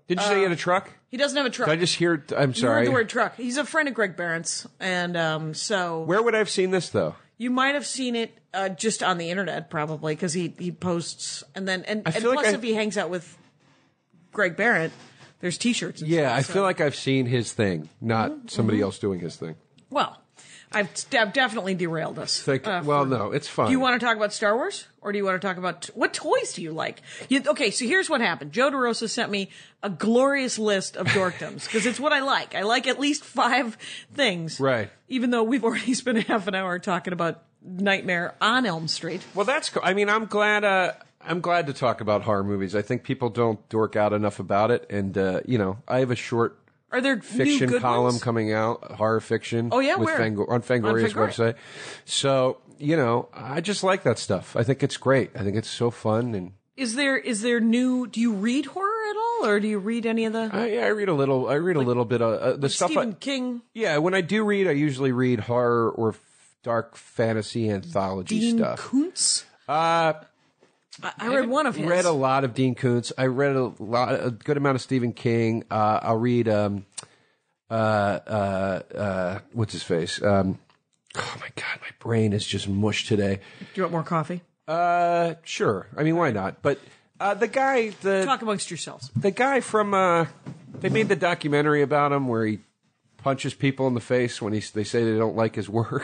[SPEAKER 4] Did you say he had a truck?
[SPEAKER 3] He doesn't have a truck.
[SPEAKER 4] Did I just hear? I'm
[SPEAKER 3] You heard
[SPEAKER 4] sorry.
[SPEAKER 3] the word truck. He's a friend of Greg Barron's, and um, so
[SPEAKER 4] Where would I have seen this though?
[SPEAKER 3] you might have seen it uh, just on the internet, probably, because he he posts, and then and,
[SPEAKER 4] I
[SPEAKER 3] and
[SPEAKER 4] feel
[SPEAKER 3] plus
[SPEAKER 4] like I-
[SPEAKER 3] if he hangs out with Greg Barrett, there's T-shirts. And
[SPEAKER 4] Yeah,
[SPEAKER 3] stuff,
[SPEAKER 4] I
[SPEAKER 3] so-
[SPEAKER 4] feel like I've seen his thing, not
[SPEAKER 3] Mm-hmm.
[SPEAKER 4] somebody else doing his thing.
[SPEAKER 3] Well, I've, I've definitely derailed us.
[SPEAKER 4] Think,
[SPEAKER 3] uh,
[SPEAKER 4] well,
[SPEAKER 3] for-
[SPEAKER 4] no, it's fine.
[SPEAKER 3] Do you want to talk about Star Wars, or do you want to talk about what toys do you like? You, okay, so here's what happened. Joe DeRosa sent me a glorious list of dorkdoms because it's what I like. I like at least five things,
[SPEAKER 4] Right.
[SPEAKER 3] Even though we've already spent a half an hour talking about Nightmare on Elm Street.
[SPEAKER 4] Well, that's cool. I mean, I'm glad. Uh, I'm glad to talk about horror movies. I think people don't dork out enough about it, and uh, you know, I have a short
[SPEAKER 3] Are there new
[SPEAKER 4] fiction
[SPEAKER 3] good
[SPEAKER 4] column
[SPEAKER 3] ones?
[SPEAKER 4] coming out, horror fiction.
[SPEAKER 3] Oh, yeah?
[SPEAKER 4] with
[SPEAKER 3] Where?
[SPEAKER 4] Fango- on Fangoria's
[SPEAKER 3] On Fangoria.
[SPEAKER 4] website. So you know, I just like that stuff. I think it's great. I think it's so fun, and
[SPEAKER 3] Is there is there new? Do you read horror at all, or do you read any of the
[SPEAKER 4] I, yeah, I read a little. I read a little bit of uh, the stuff.
[SPEAKER 3] Stephen
[SPEAKER 4] I,
[SPEAKER 3] King?
[SPEAKER 4] yeah, when I do read, I usually read horror or f- dark fantasy anthology
[SPEAKER 3] Dean
[SPEAKER 4] stuff.
[SPEAKER 3] Koontz?
[SPEAKER 4] Uh,
[SPEAKER 3] I, I read one of his.
[SPEAKER 4] read a lot of Dean Koontz. I read a lot, a good amount of Stephen King. Uh, I'll read, um, uh, uh, uh, what's his face? Um, oh my God, my brain is just mush today.
[SPEAKER 3] Do you want more coffee?
[SPEAKER 4] Uh, sure. I mean, why not? But uh, the guy, the
[SPEAKER 3] Talk amongst yourselves.
[SPEAKER 4] the guy from, uh, they made the documentary about him where he punches people in the face when he they say they don't like his work.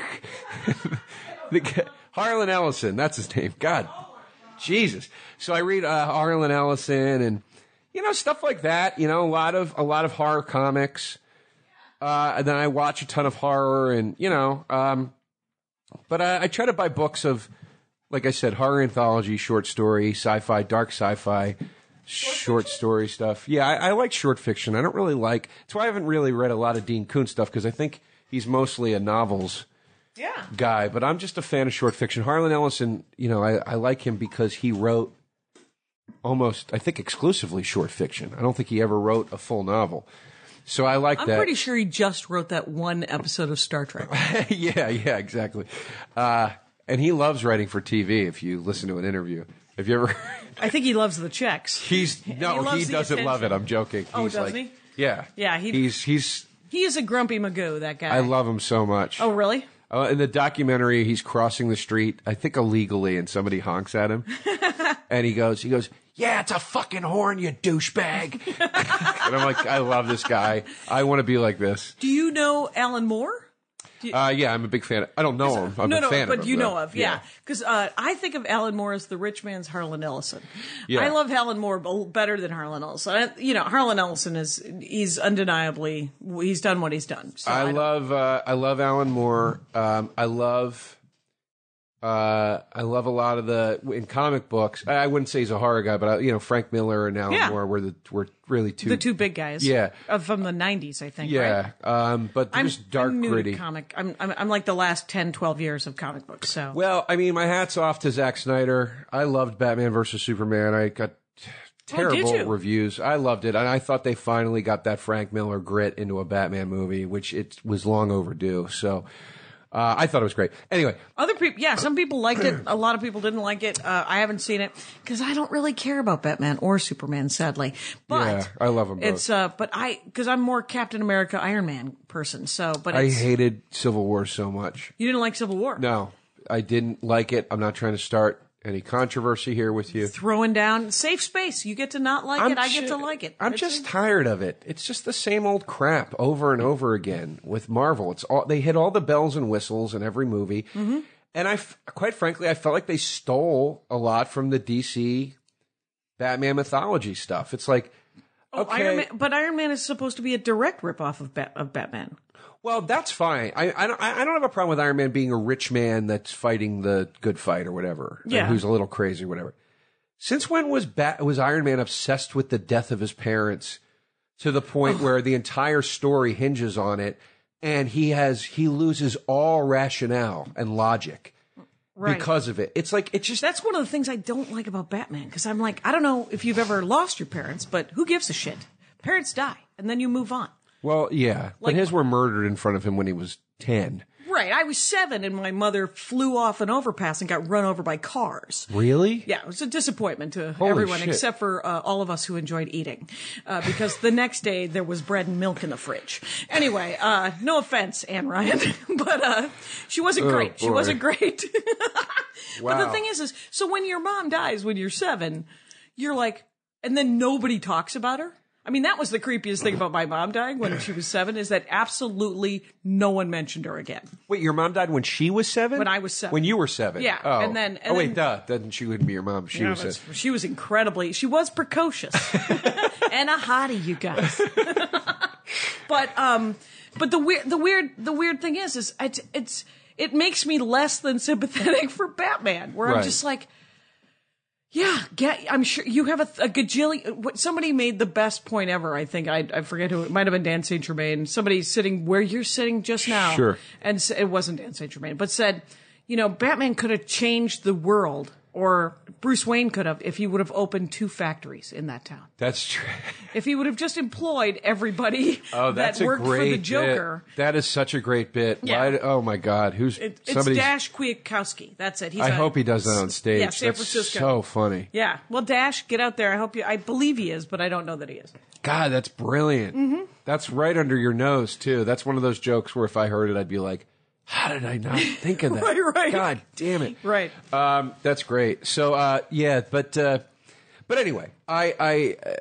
[SPEAKER 4] the guy, Harlan Ellison, that's his name. God. Jesus. So I read uh, Harlan Ellison and you know stuff like that. You know a lot of a lot of horror comics. Uh, and then I watch a ton of horror and you know. Um, but I, I try to buy books of, like I said, horror anthology, short story, sci-fi, dark sci-fi, short story stuff. Yeah, I, I like short fiction. I don't really like. That's why I haven't really read a lot of Dean Koontz stuff because I think he's mostly a novels
[SPEAKER 3] Yeah.
[SPEAKER 4] guy, but I'm just a fan of short fiction. Harlan Ellison, you know, I, I like him because he wrote almost, I think, exclusively short fiction. I don't think he ever wrote a full novel. So I like
[SPEAKER 3] I'm
[SPEAKER 4] that.
[SPEAKER 3] pretty sure he just wrote that one episode of Star Trek.
[SPEAKER 4] yeah, yeah, exactly. Uh, and he loves writing for T V. If you listen to an interview, have you ever?
[SPEAKER 3] I think he loves the checks.
[SPEAKER 4] He's no,
[SPEAKER 3] loves
[SPEAKER 4] he
[SPEAKER 3] the
[SPEAKER 4] doesn't love it.
[SPEAKER 3] attention.
[SPEAKER 4] I'm joking.
[SPEAKER 3] Oh,
[SPEAKER 4] he's
[SPEAKER 3] doesn't
[SPEAKER 4] like,
[SPEAKER 3] he?
[SPEAKER 4] Yeah,
[SPEAKER 3] Yeah, he-
[SPEAKER 4] he's he's.
[SPEAKER 3] He is a grumpy Magoo, that guy.
[SPEAKER 4] I love him so much.
[SPEAKER 3] Oh, really?
[SPEAKER 4] Uh, in the documentary, he's crossing the street, I think illegally, and somebody honks at him, and he goes, he goes, "Yeah, it's a fucking horn, you douchebag." And I'm like, I love this guy. I want to be like this.
[SPEAKER 3] Do you know Alan Moore?
[SPEAKER 4] Uh, yeah, I'm a big fan. I don't know him. I'm
[SPEAKER 3] no,
[SPEAKER 4] a
[SPEAKER 3] no,
[SPEAKER 4] fan
[SPEAKER 3] but
[SPEAKER 4] of him.
[SPEAKER 3] you
[SPEAKER 4] though.
[SPEAKER 3] know of, yeah. Because uh, I think of Alan Moore as the rich man's Harlan Ellison.
[SPEAKER 4] Yeah.
[SPEAKER 3] I love Alan Moore b- better than Harlan Ellison. I, you know, Harlan Ellison is he's undeniably he's done what he's done. So
[SPEAKER 4] I
[SPEAKER 3] don't-
[SPEAKER 4] love uh, I love Alan Moore. Um, I love uh, I love a lot of the in comic books. I, I wouldn't say he's a horror guy, but I, you know Frank Miller and Alan
[SPEAKER 3] Yeah.
[SPEAKER 4] Moore were the were really two.
[SPEAKER 3] the two big guys.
[SPEAKER 4] Yeah.
[SPEAKER 3] uh, from the nineties, I think.
[SPEAKER 4] Yeah,
[SPEAKER 3] right?
[SPEAKER 4] um, but
[SPEAKER 3] I'm
[SPEAKER 4] just dark
[SPEAKER 3] I'm new
[SPEAKER 4] gritty.
[SPEAKER 3] to comic. I'm, I'm I'm like the last ten, twelve years of comic books. So
[SPEAKER 4] Well, I mean, my hat's off to Zack Snyder. I loved Batman versus Superman. I got terrible
[SPEAKER 3] you?
[SPEAKER 4] reviews. I loved it, and I thought they finally got that Frank Miller grit into a Batman movie, which it was long overdue. So uh, I thought it was great. Anyway,
[SPEAKER 3] other people, yeah, some people liked it. A lot of people didn't like it. Uh, I haven't seen it because I don't really care about Batman or Superman, sadly. But
[SPEAKER 4] yeah, I love them both.
[SPEAKER 3] it's uh, but I because I'm more Captain America, Iron Man person. So, but
[SPEAKER 4] I
[SPEAKER 3] it's,
[SPEAKER 4] hated Civil War so much.
[SPEAKER 3] you didn't like Civil War.
[SPEAKER 4] No, I didn't like it. I'm not trying to start any controversy here with you.
[SPEAKER 3] Throwing down safe space. You get to not like it. I get
[SPEAKER 4] ju-
[SPEAKER 3] to like it.
[SPEAKER 4] I'm
[SPEAKER 3] It's-
[SPEAKER 4] just tired of it. It's just the same old crap over and over again with Marvel. It's all they hit all the bells and whistles in every movie, mm-hmm. and I, f- quite frankly, I felt like they stole a lot from the D C Batman mythology stuff. It's like,
[SPEAKER 3] Oh,
[SPEAKER 4] okay,
[SPEAKER 3] Iron Man, but Iron Man is supposed to be a direct ripoff of Bat, of Batman.
[SPEAKER 4] well, that's fine. I, I don't I don't have a problem with Iron Man being a rich man that's fighting the good fight or whatever, or
[SPEAKER 3] Yeah.
[SPEAKER 4] who's a little crazy or whatever. Since when was Bat, was Iron Man obsessed with the death of his parents to the point where the entire story hinges on it, and he has he loses all rationale and logic
[SPEAKER 3] Right.
[SPEAKER 4] because of it? It's like it's just
[SPEAKER 3] That's one of the things I don't like about Batman because I'm like, I don't know if you've ever lost your parents, but who gives a shit? Parents die, and then you move on.
[SPEAKER 4] well, yeah, but
[SPEAKER 3] Like-
[SPEAKER 4] his were murdered in front of him when he was ten.
[SPEAKER 3] Right. I was seven and my mother flew off an overpass and got run over by cars.
[SPEAKER 4] Really?
[SPEAKER 3] Yeah, it was a disappointment to
[SPEAKER 4] Holy
[SPEAKER 3] everyone
[SPEAKER 4] shit.
[SPEAKER 3] except for uh, all of us who enjoyed eating. Uh, because the next day there was bread and milk in the fridge. Anyway, uh, no offense, Anne Ryan, but uh, she wasn't
[SPEAKER 4] Oh,
[SPEAKER 3] great. She
[SPEAKER 4] boy.
[SPEAKER 3] wasn't great. But the
[SPEAKER 4] Wow.
[SPEAKER 3] thing is, is, so when your mom dies when you're seven, you're like, and then nobody talks about her? I mean, that was the creepiest thing about my mom dying when she was seven, is that absolutely no one mentioned her again.
[SPEAKER 4] Wait, your mom died when she was seven?
[SPEAKER 3] When I was seven.
[SPEAKER 4] When you were seven?
[SPEAKER 3] Yeah,
[SPEAKER 4] Oh,
[SPEAKER 3] and then- and
[SPEAKER 4] oh wait,
[SPEAKER 3] then-
[SPEAKER 4] duh. Then she wouldn't be your mom. She
[SPEAKER 3] Yeah,
[SPEAKER 4] was.
[SPEAKER 3] but
[SPEAKER 4] A,
[SPEAKER 3] she was incredibly, she was precocious and a hottie, you guys. But, um, but the weird, the weird, the weird thing is, is it's, it's, it makes me less than sympathetic for Batman, where I'm
[SPEAKER 4] Right.
[SPEAKER 3] just like, yeah, get, I'm sure you have a, a gajillion. what- Somebody made the best point ever. I think I, I forget who it might have been. Dan Saint Germain. Somebody sitting where you're sitting just now.
[SPEAKER 4] Sure.
[SPEAKER 3] And s- it wasn't Dan Saint Germain, but said, you know, Batman could have changed the world, or Bruce Wayne could have, if he would have opened two factories in that town.
[SPEAKER 4] that's true.
[SPEAKER 3] If he would have just employed everybody
[SPEAKER 4] Oh, that's
[SPEAKER 3] that worked
[SPEAKER 4] a great
[SPEAKER 3] for the Joker.
[SPEAKER 4] bit. That is such a great bit.
[SPEAKER 3] Yeah.
[SPEAKER 4] Why, oh my God, who's
[SPEAKER 3] It, it's
[SPEAKER 4] somebody's?
[SPEAKER 3] Dash Kwiatkowski. That's it. He's
[SPEAKER 4] I
[SPEAKER 3] a-
[SPEAKER 4] hope he does that on stage.
[SPEAKER 3] Yeah, San
[SPEAKER 4] That's
[SPEAKER 3] Francisco.
[SPEAKER 4] so funny.
[SPEAKER 3] Yeah. Well, Dash, get out there. I hope you. I believe he is, but I don't know that he is.
[SPEAKER 4] God, that's brilliant. Mm-hmm. That's right under your nose too. That's one of those jokes where if I heard it, I'd be like, "How did I not think of that?"
[SPEAKER 3] Right, right.
[SPEAKER 4] God damn it.
[SPEAKER 3] Right.
[SPEAKER 4] Um, that's great. So, uh, yeah, but uh, but anyway, I I, uh,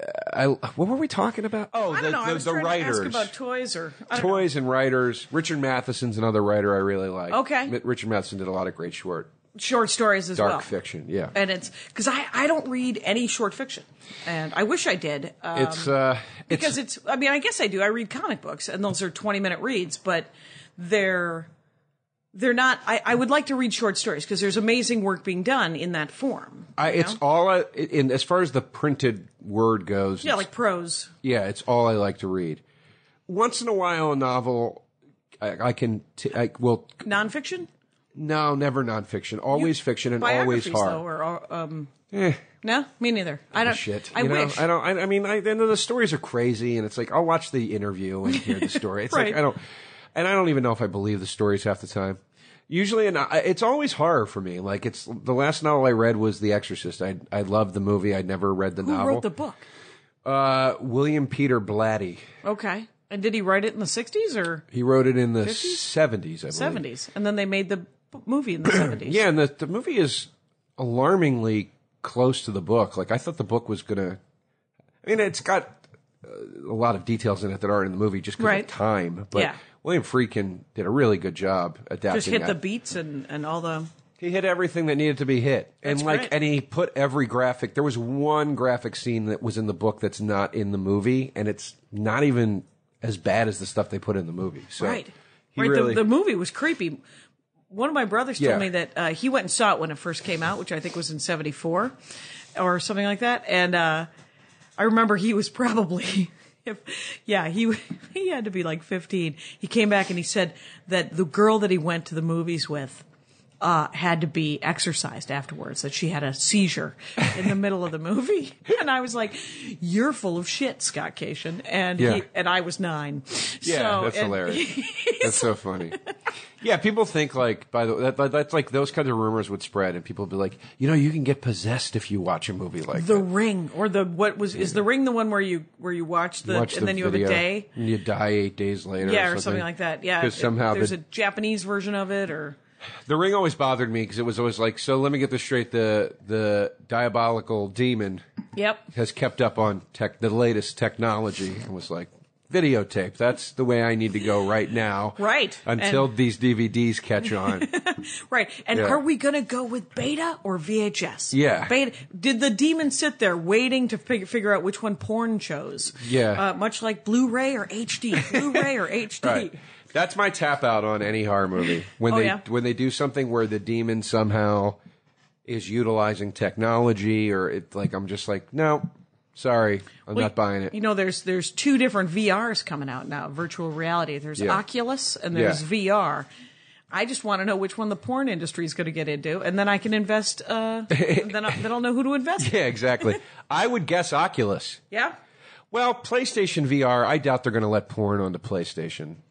[SPEAKER 4] I what were we talking about? Oh,
[SPEAKER 3] I
[SPEAKER 4] the
[SPEAKER 3] don't know.
[SPEAKER 4] the,
[SPEAKER 3] I was
[SPEAKER 4] the
[SPEAKER 3] trying
[SPEAKER 4] writers.
[SPEAKER 3] to ask about toys or I don't
[SPEAKER 4] Toys and writers. Richard Matheson's another writer I really like.
[SPEAKER 3] Okay.
[SPEAKER 4] Mi- Richard Matheson did a lot of great short,
[SPEAKER 3] know. Short stories as
[SPEAKER 4] dark
[SPEAKER 3] well.
[SPEAKER 4] fiction. Yeah.
[SPEAKER 3] And it's because I, I don't read any short fiction, and I wish I did. Um,
[SPEAKER 4] it's uh,
[SPEAKER 3] because it's, I mean, I guess I do. I read comic books, and those are twenty minute reads, but they're they're not. I, I would like to read short stories because there's amazing work being done in that form.
[SPEAKER 4] I,
[SPEAKER 3] you
[SPEAKER 4] it's
[SPEAKER 3] know?
[SPEAKER 4] all I, in as far as the printed word goes.
[SPEAKER 3] yeah,
[SPEAKER 4] it's-
[SPEAKER 3] like prose.
[SPEAKER 4] yeah, it's all I like to read. Once in a while, a novel I, I can t- I will
[SPEAKER 3] Nonfiction,
[SPEAKER 4] no, never nonfiction, always fiction and always
[SPEAKER 3] biographies
[SPEAKER 4] horror.
[SPEAKER 3] though, or um,
[SPEAKER 4] Eh,
[SPEAKER 3] no, me neither. I don't.
[SPEAKER 4] shit,
[SPEAKER 3] I
[SPEAKER 4] you know?
[SPEAKER 3] wish.
[SPEAKER 4] I don't. I, I mean, I, and the stories are crazy, and it's like I'll watch the interview and hear the story. It's
[SPEAKER 3] Right.
[SPEAKER 4] like I don't, and I don't even know if I believe the stories half the time. Usually, and I- it's always horror for me. Like it's the last novel I read was The Exorcist. I I loved the movie. I'd never read the
[SPEAKER 3] Who
[SPEAKER 4] novel.
[SPEAKER 3] wrote the book?
[SPEAKER 4] Uh, William Peter Blatty.
[SPEAKER 3] Okay, and did he write it in the sixties or
[SPEAKER 4] He wrote it in the
[SPEAKER 3] fifties?
[SPEAKER 4] seventies, I believe.
[SPEAKER 3] seventies? And then they made the b- movie in the seventies.
[SPEAKER 4] Yeah, and the the movie is alarmingly close to the book. Like I thought the book was gonna. I mean, it's got uh, a lot of details in it that aren't in the movie just because
[SPEAKER 3] Right.
[SPEAKER 4] of time. But
[SPEAKER 3] Yeah.
[SPEAKER 4] William Friedkin did a really good job adapting.
[SPEAKER 3] Just hit
[SPEAKER 4] that.
[SPEAKER 3] the beats and, and all the.
[SPEAKER 4] He hit everything that needed to be hit, and
[SPEAKER 3] That's
[SPEAKER 4] like,
[SPEAKER 3] great.
[SPEAKER 4] and he put every graphic. There was one graphic scene that was in the book that's not in the movie, and it's not even as bad as the stuff they put in the movie. So
[SPEAKER 3] Right.
[SPEAKER 4] he
[SPEAKER 3] Right.
[SPEAKER 4] really,
[SPEAKER 3] The, the movie was creepy. One of my brothers told
[SPEAKER 4] Yeah.
[SPEAKER 3] me that uh, he went and saw it when it first came out, which I think was in seventy-four or something like that. And uh, I remember he was probably, if, yeah, he he had to be like fifteen. He came back and he said that the girl that he went to the movies with uh, had to be exorcised afterwards, that she had a seizure in the middle of the movie. And I was like, you're full of shit, Scott Cation. And,
[SPEAKER 4] Yeah.
[SPEAKER 3] he, and I was nine.
[SPEAKER 4] Yeah,
[SPEAKER 3] So-
[SPEAKER 4] that's
[SPEAKER 3] and-
[SPEAKER 4] hilarious. That's so funny. Yeah, people think like by the that, that's like those kinds of rumors would spread, and people would be like, you know, you can get possessed if you watch a movie like
[SPEAKER 3] The
[SPEAKER 4] that.
[SPEAKER 3] Ring, or the what was is the Ring the one where you where you watch the
[SPEAKER 4] Watch
[SPEAKER 3] and
[SPEAKER 4] the
[SPEAKER 3] then you
[SPEAKER 4] video,
[SPEAKER 3] have a day,
[SPEAKER 4] and you die eight days later,
[SPEAKER 3] yeah,
[SPEAKER 4] or
[SPEAKER 3] or something like that. Yeah,
[SPEAKER 4] because
[SPEAKER 3] It-
[SPEAKER 4] somehow
[SPEAKER 3] there's
[SPEAKER 4] the,
[SPEAKER 3] a Japanese version of it, or
[SPEAKER 4] the Ring always bothered me because it was always like, so let me get this straight: the the diabolical demon
[SPEAKER 3] yep,
[SPEAKER 4] has kept up on tech, the latest technology, and was like, videotape. That's the way I need to go right now.
[SPEAKER 3] Right.
[SPEAKER 4] Until
[SPEAKER 3] And-
[SPEAKER 4] these D V Ds catch on.
[SPEAKER 3] right. And
[SPEAKER 4] Yeah.
[SPEAKER 3] are we gonna go with Beta or V H S?
[SPEAKER 4] Yeah.
[SPEAKER 3] Beta. Did the demon sit there waiting to fig- figure out which one porn chose?
[SPEAKER 4] Yeah.
[SPEAKER 3] uh, much like Blu-ray or H D, Blu-ray or H D.
[SPEAKER 4] Right. That's my tap out on any horror movie. When
[SPEAKER 3] Oh,
[SPEAKER 4] they
[SPEAKER 3] yeah?
[SPEAKER 4] when they do something where the demon somehow is utilizing technology, or it like I'm just like, no, sorry, I'm
[SPEAKER 3] Well,
[SPEAKER 4] not buying it.
[SPEAKER 3] You know, there's there's two different V Rs coming out now, virtual reality. There's
[SPEAKER 4] Yeah.
[SPEAKER 3] Oculus and there's
[SPEAKER 4] Yeah.
[SPEAKER 3] V R. I just want to know which one the porn industry is going to get into, and then I can invest. Uh, then, I, then I'll know who to invest in.
[SPEAKER 4] Yeah, exactly. I would guess Oculus.
[SPEAKER 3] Yeah.
[SPEAKER 4] Well, PlayStation V R, I doubt they're going to let porn onto PlayStation.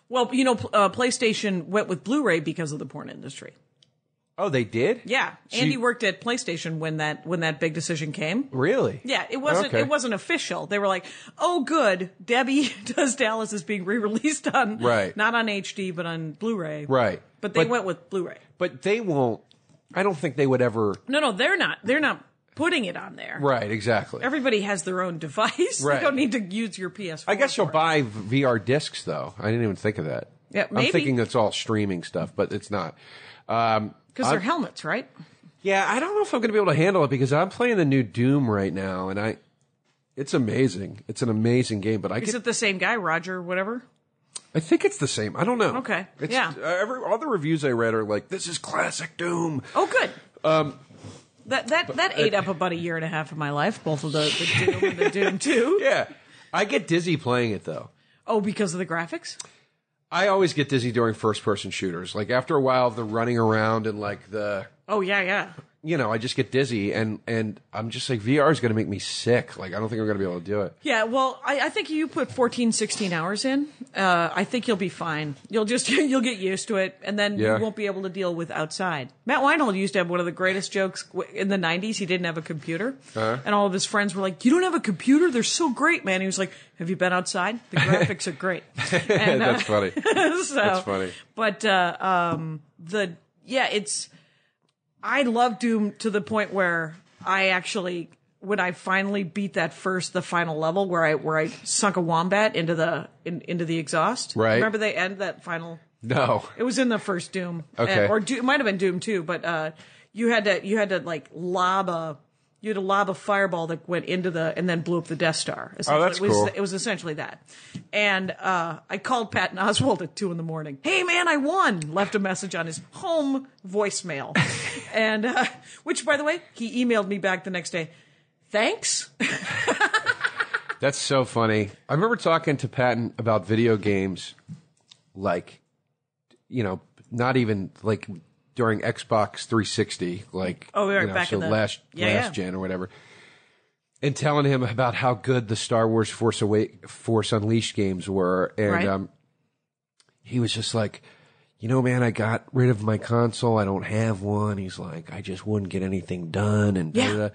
[SPEAKER 3] Well, you know, uh, PlayStation went with Blu-ray because of the porn industry.
[SPEAKER 4] Oh, they did?
[SPEAKER 3] Yeah,
[SPEAKER 4] So
[SPEAKER 3] Andy
[SPEAKER 4] you-
[SPEAKER 3] worked at PlayStation when that when that big decision came.
[SPEAKER 4] Really?
[SPEAKER 3] Yeah, it wasn't
[SPEAKER 4] Okay.
[SPEAKER 3] it wasn't official. They were like, "Oh, good, Debbie Does Dallas is being re-released on
[SPEAKER 4] Right.
[SPEAKER 3] not on H D but on Blu-ray."
[SPEAKER 4] Right.
[SPEAKER 3] But they
[SPEAKER 4] But-
[SPEAKER 3] went with Blu-ray.
[SPEAKER 4] But they won't. I don't think they would ever.
[SPEAKER 3] No, no, they're not. They're not putting it on there.
[SPEAKER 4] Right, exactly.
[SPEAKER 3] Everybody has their own device.
[SPEAKER 4] Right.
[SPEAKER 3] You don't need to use your P S four.
[SPEAKER 4] I guess you'll
[SPEAKER 3] for it.
[SPEAKER 4] buy V R discs, though. I didn't even think of that.
[SPEAKER 3] Yeah, maybe.
[SPEAKER 4] I'm thinking it's all streaming stuff, but it's not. Um,
[SPEAKER 3] Because they're
[SPEAKER 4] I'm-
[SPEAKER 3] helmets, right?
[SPEAKER 4] Yeah, I don't know if I'm going to be able to handle it because I'm playing the new Doom right now, and I, it's amazing. It's an amazing game, but I
[SPEAKER 3] Is
[SPEAKER 4] get,
[SPEAKER 3] it the same guy, Roger, whatever?
[SPEAKER 4] I think it's the same. I don't know.
[SPEAKER 3] Okay,
[SPEAKER 4] It's,
[SPEAKER 3] yeah.
[SPEAKER 4] Uh, every, all the reviews I read are like, this is classic Doom.
[SPEAKER 3] Oh, good.
[SPEAKER 4] Um,
[SPEAKER 3] That that that ate up about a year and a half of my life, both of the, the Doom and the Doom two.
[SPEAKER 4] yeah. I get dizzy playing it, though.
[SPEAKER 3] Oh, because of the graphics?
[SPEAKER 4] I always get dizzy during first-person shooters. Like, after a while of the running around and, like, the...
[SPEAKER 3] Oh, yeah, yeah.
[SPEAKER 4] You know, I just get dizzy, and, and I'm just like, V R is going to make me sick. Like, I don't think I'm going to be able to do it.
[SPEAKER 3] Yeah, well, I, I think you put fourteen, sixteen hours in. Uh, I think you'll be fine. You'll just you'll get used to it, and then
[SPEAKER 4] Yeah.
[SPEAKER 3] you won't be able to deal with outside. Matt Weinhold used to have one of the greatest jokes w- in the nineties. He didn't have a computer,
[SPEAKER 4] Uh-huh.
[SPEAKER 3] and all of his friends were like, "You don't have a computer? They're so great, man." He was like, "Have you been outside? The graphics are great." And, uh,
[SPEAKER 4] That's funny.
[SPEAKER 3] so,
[SPEAKER 4] That's funny.
[SPEAKER 3] But uh, um, the yeah, it's I love Doom to the point where I actually, when I finally beat that first, the final level where I where I sunk a wombat into the in, into the exhaust.
[SPEAKER 4] Right.
[SPEAKER 3] Remember they end that final.
[SPEAKER 4] No.
[SPEAKER 3] It was in the first Doom.
[SPEAKER 4] Okay.
[SPEAKER 3] And- or Do- it might have been Doom two, but uh, you had to you had to like lob a. You had to lob a fireball that went into the and then blew up the Death Star.
[SPEAKER 4] Oh, that's
[SPEAKER 3] it was,
[SPEAKER 4] cool.
[SPEAKER 3] It was essentially that. And uh, I called Patton Oswalt at two in the morning. Hey man, I won! Left a message on his home voicemail, and uh, which, by the way, he emailed me back the next day. Thanks.
[SPEAKER 4] That's so funny. I remember talking to Patton about video games, like, you know, not even like during Xbox three sixty, like,
[SPEAKER 3] Oh, right,
[SPEAKER 4] you know,
[SPEAKER 3] back
[SPEAKER 4] so
[SPEAKER 3] in the-
[SPEAKER 4] last
[SPEAKER 3] Yeah,
[SPEAKER 4] last
[SPEAKER 3] yeah.
[SPEAKER 4] gen or whatever, and telling him about how good the Star Wars Force Away Force Unleashed games were, and
[SPEAKER 3] Right.
[SPEAKER 4] um, he was just like, you know, man, I got rid of my console. I don't have one. He's like, I just wouldn't get anything done, and
[SPEAKER 3] Yeah.
[SPEAKER 4] da-da-da.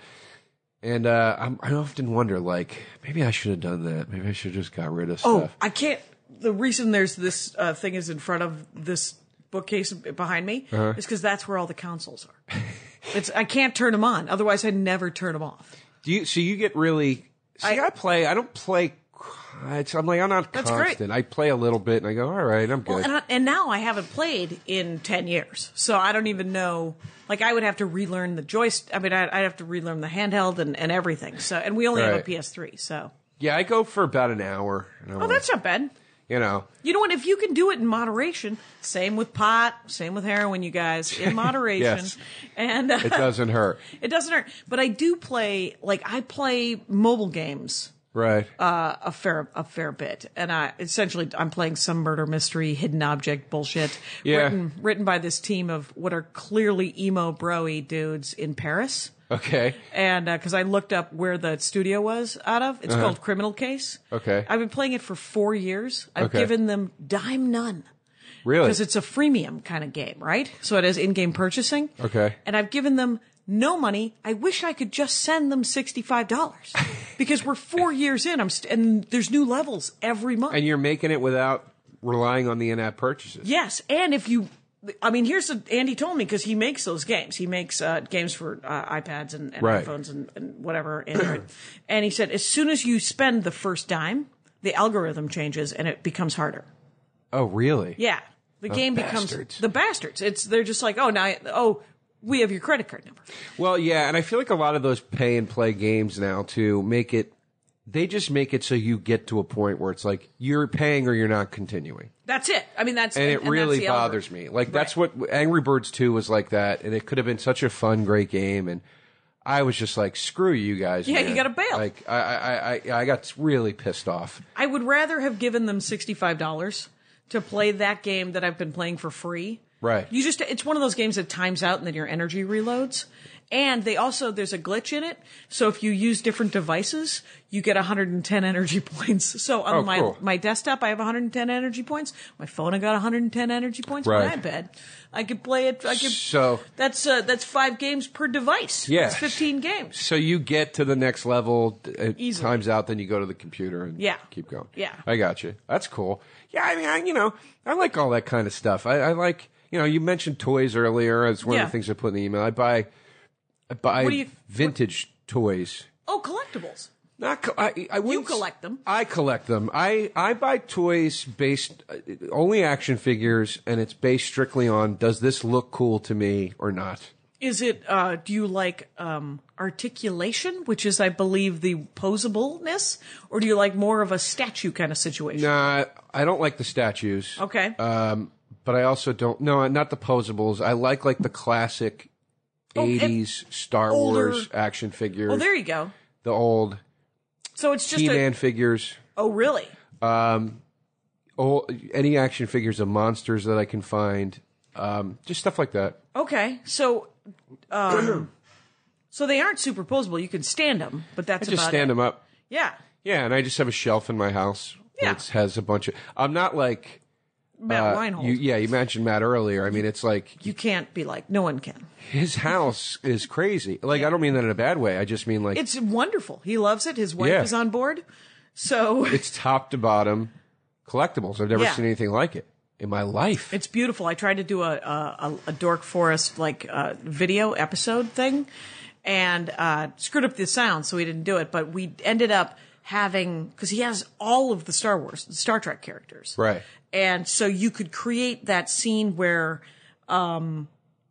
[SPEAKER 4] And uh, I'm, I often wonder, like, maybe I should have done that. Maybe I should have just got rid of
[SPEAKER 3] Oh,
[SPEAKER 4] stuff.
[SPEAKER 3] I can't. The reason there's this uh, thing is in front of this bookcase behind me
[SPEAKER 4] Uh-huh.
[SPEAKER 3] is because that's where all the consoles are. It's I can't turn them on. Otherwise, I'd never turn them off.
[SPEAKER 4] Do you? So you get really? See, I,
[SPEAKER 3] I-
[SPEAKER 4] play. I don't play. It's, I'm like I'm not
[SPEAKER 3] That's great.
[SPEAKER 4] constant. I play a little bit, and I go, all right, I'm good.
[SPEAKER 3] Well, and, I, and now I haven't played in ten years, so I don't even know. Like, I would have to relearn the joystick. I mean, I'd, I'd have to relearn the handheld and, and everything. So, and we only have a
[SPEAKER 4] Right.
[SPEAKER 3] P S three, so.
[SPEAKER 4] yeah, I go for about an hour. And I'm
[SPEAKER 3] Oh,
[SPEAKER 4] like,
[SPEAKER 3] that's not bad.
[SPEAKER 4] you know.
[SPEAKER 3] You know what? If you can do it in moderation, same with pot, same with heroin, you guys, in moderation,
[SPEAKER 4] Yes.
[SPEAKER 3] and uh,
[SPEAKER 4] It doesn't hurt,
[SPEAKER 3] it doesn't hurt. But I do play, like, I play mobile games
[SPEAKER 4] right?
[SPEAKER 3] uh, a fair a fair bit, and I essentially I'm playing some murder mystery, hidden object bullshit,
[SPEAKER 4] Yeah.
[SPEAKER 3] written written by this team of what are clearly emo broy dudes in Paris.
[SPEAKER 4] Okay.
[SPEAKER 3] And because I looked up where the studio was out of, it's called Criminal Case.
[SPEAKER 4] Uh-huh. Okay.
[SPEAKER 3] I've been playing it for four years. I've
[SPEAKER 4] Okay.
[SPEAKER 3] given them dime none.
[SPEAKER 4] Really?
[SPEAKER 3] Because it's a freemium kind of game, right? So it has in-game purchasing.
[SPEAKER 4] Okay.
[SPEAKER 3] And I've given them no money. I wish I could just send them sixty-five dollars. Because we're four years in, I'm st- and there's new levels every month.
[SPEAKER 4] And you're making it without relying on the in-app purchases.
[SPEAKER 3] Yes, and if you, I mean, here's a, Andy told me because he makes those games. He makes uh, games for uh, iPads and, and
[SPEAKER 4] Right.
[SPEAKER 3] iPhones and, and whatever Android. And he said as soon as you spend the first dime, the algorithm changes and it becomes harder.
[SPEAKER 4] Oh, really?
[SPEAKER 3] Yeah, the game becomes
[SPEAKER 4] bastards.
[SPEAKER 3] the bastards. It's they're just like, oh, now, oh, we have your credit card number.
[SPEAKER 4] Well, yeah, and I feel like a lot of those pay and play games now too make it. They just make it so you get to a point where it's like you're paying or you're not continuing.
[SPEAKER 3] That's it. I mean, that's
[SPEAKER 4] And it
[SPEAKER 3] that's
[SPEAKER 4] really
[SPEAKER 3] the
[SPEAKER 4] bothers
[SPEAKER 3] algorithm.
[SPEAKER 4] me. Like that's what Angry Birds two was like that, and it could have been such a fun, great game. And I was just like, screw you guys.
[SPEAKER 3] Yeah,
[SPEAKER 4] man.
[SPEAKER 3] you gotta bail.
[SPEAKER 4] Like I, I, I, I got really pissed off.
[SPEAKER 3] I would rather have given them sixty-five dollars to play that game that I've been playing for free
[SPEAKER 4] Right.
[SPEAKER 3] You just, it's one of those games that times out and then your energy reloads. And they also, there's a glitch in it. So if you use different devices, you get one hundred ten energy points. So on
[SPEAKER 4] Oh,
[SPEAKER 3] my,
[SPEAKER 4] cool.
[SPEAKER 3] my desktop, I have one hundred ten energy points. My phone, I got one hundred ten energy points.
[SPEAKER 4] Right.
[SPEAKER 3] My iPad, I could play it. I could,
[SPEAKER 4] So-
[SPEAKER 3] that's, uh, that's five games per device.
[SPEAKER 4] Yeah.
[SPEAKER 3] That's fifteen games.
[SPEAKER 4] So you get to the next level, it
[SPEAKER 3] Easily.
[SPEAKER 4] times out, then you go to the computer and
[SPEAKER 3] Yeah.
[SPEAKER 4] keep going.
[SPEAKER 3] Yeah.
[SPEAKER 4] I got you. That's cool. Yeah, I mean, I, you know, I like all that kind of stuff. I, I like, you know, you mentioned toys earlier. It's one
[SPEAKER 3] Yeah.
[SPEAKER 4] of the things I put in the email. I buy, I buy
[SPEAKER 3] What do you-
[SPEAKER 4] vintage toys.
[SPEAKER 3] Oh, collectibles.
[SPEAKER 4] Not, co- I, I wouldn't s-
[SPEAKER 3] collect them.
[SPEAKER 4] I collect them. I, I buy toys based uh, only action figures, and it's based strictly on does this look cool to me or not.
[SPEAKER 3] Is it, uh, do you like, um, articulation, which is, I believe, the posableness? Or do you like more of a statue kind of situation?
[SPEAKER 4] Nah, I don't like the statues.
[SPEAKER 3] Okay.
[SPEAKER 4] Um, but I also don't. No, not the posables. I like like the classic
[SPEAKER 3] Oh, and
[SPEAKER 4] eighties Star
[SPEAKER 3] older-
[SPEAKER 4] Wars action figures.
[SPEAKER 3] oh, there you go.
[SPEAKER 4] The old
[SPEAKER 3] So it's just
[SPEAKER 4] He-Man
[SPEAKER 3] a,
[SPEAKER 4] figures.
[SPEAKER 3] oh, really?
[SPEAKER 4] Old, any action figures of monsters that I can find. Um, just stuff like that.
[SPEAKER 3] Okay. So, um, so they aren't superposable. You can stand them, but that's
[SPEAKER 4] I just
[SPEAKER 3] about
[SPEAKER 4] stand
[SPEAKER 3] it.
[SPEAKER 4] them up.
[SPEAKER 3] Yeah.
[SPEAKER 4] Yeah, and I just have a shelf in my house.
[SPEAKER 3] Yeah.
[SPEAKER 4] That has a bunch of. I'm not like.
[SPEAKER 3] Matt
[SPEAKER 4] uh,
[SPEAKER 3] Reinhold.
[SPEAKER 4] you,
[SPEAKER 3] You,
[SPEAKER 4] yeah, you mentioned Matt earlier. I mean, it's like
[SPEAKER 3] can't be like, no one can.
[SPEAKER 4] his house is crazy. Like, I don't mean that in a bad way. I just mean like
[SPEAKER 3] It's wonderful. He loves it. His wife
[SPEAKER 4] Yeah.
[SPEAKER 3] is on board. So
[SPEAKER 4] it's top to bottom collectibles. I've never
[SPEAKER 3] Yeah.
[SPEAKER 4] seen anything like it in my life.
[SPEAKER 3] it's beautiful. I tried to do a a, a Dork Forest like uh, video episode thing, and uh, screwed up the sound, so we didn't do it. But we ended up having because he has all of the Star Wars, the Star Trek characters,
[SPEAKER 4] Right.
[SPEAKER 3] And so you could create that scene where um,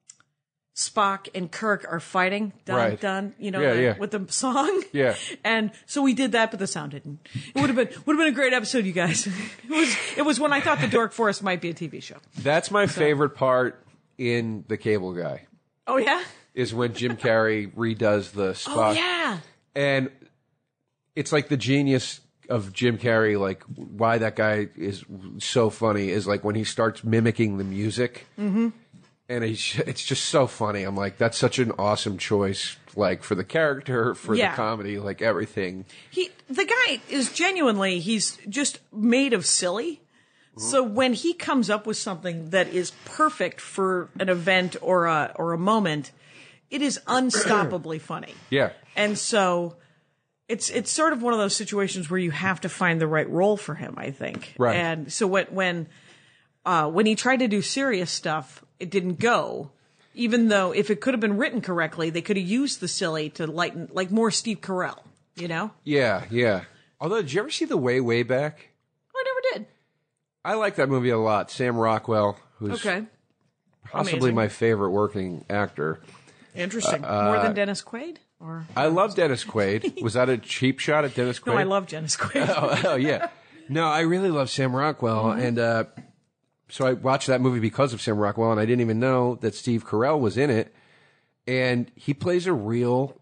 [SPEAKER 3] Spock and Kirk are fighting, dun
[SPEAKER 4] Right.
[SPEAKER 3] dun, you know,
[SPEAKER 4] Yeah,
[SPEAKER 3] the-
[SPEAKER 4] yeah.
[SPEAKER 3] with the song.
[SPEAKER 4] Yeah.
[SPEAKER 3] And so we did that, but the sound didn't. It would have been would have been a great episode, you guys. It was it was when I thought the Dork Forest might be a T V show.
[SPEAKER 4] That's my favorite part in The Cable Guy
[SPEAKER 3] Oh yeah.
[SPEAKER 4] is when Jim Carrey redoes the Spock.
[SPEAKER 3] Oh yeah.
[SPEAKER 4] And it's like the genius of Jim Carrey, like why that guy is so funny is like when he starts mimicking the music. Mm-hmm. And he's, it's just so funny. I'm like, that's such an awesome choice, like for the character, for
[SPEAKER 3] Yeah.
[SPEAKER 4] the comedy, like everything.
[SPEAKER 3] He the guy is genuinely he's just made of silly. So when he comes up with something that is perfect for an event or a or a moment, it is unstoppably funny.
[SPEAKER 4] Yeah.
[SPEAKER 3] And so it's it's sort of one of those situations where you have to find the right role for him, I think.
[SPEAKER 4] Right.
[SPEAKER 3] And so when when uh, when he tried to do serious stuff, it didn't go. Even though if it could have been written correctly, they could have used the silly to lighten, like more Steve Carell, you know?
[SPEAKER 4] Yeah, yeah. Although, did you ever see The Way, Way Back?
[SPEAKER 3] I never did.
[SPEAKER 4] I like that movie a lot. Sam Rockwell, who's
[SPEAKER 3] Okay.
[SPEAKER 4] possibly
[SPEAKER 3] Amazing.
[SPEAKER 4] my favorite working actor.
[SPEAKER 3] Interesting.
[SPEAKER 4] Uh,
[SPEAKER 3] More than Dennis Quaid? Or
[SPEAKER 4] I love Dennis Quaid. Was that a cheap shot at Dennis Quaid?
[SPEAKER 3] no, I love Dennis Quaid.
[SPEAKER 4] Oh, oh, yeah. No, I really love Sam Rockwell,
[SPEAKER 3] Mm-hmm.
[SPEAKER 4] and uh, so I watched that movie because of Sam Rockwell, and I didn't even know that Steve Carell was in it, and he plays a real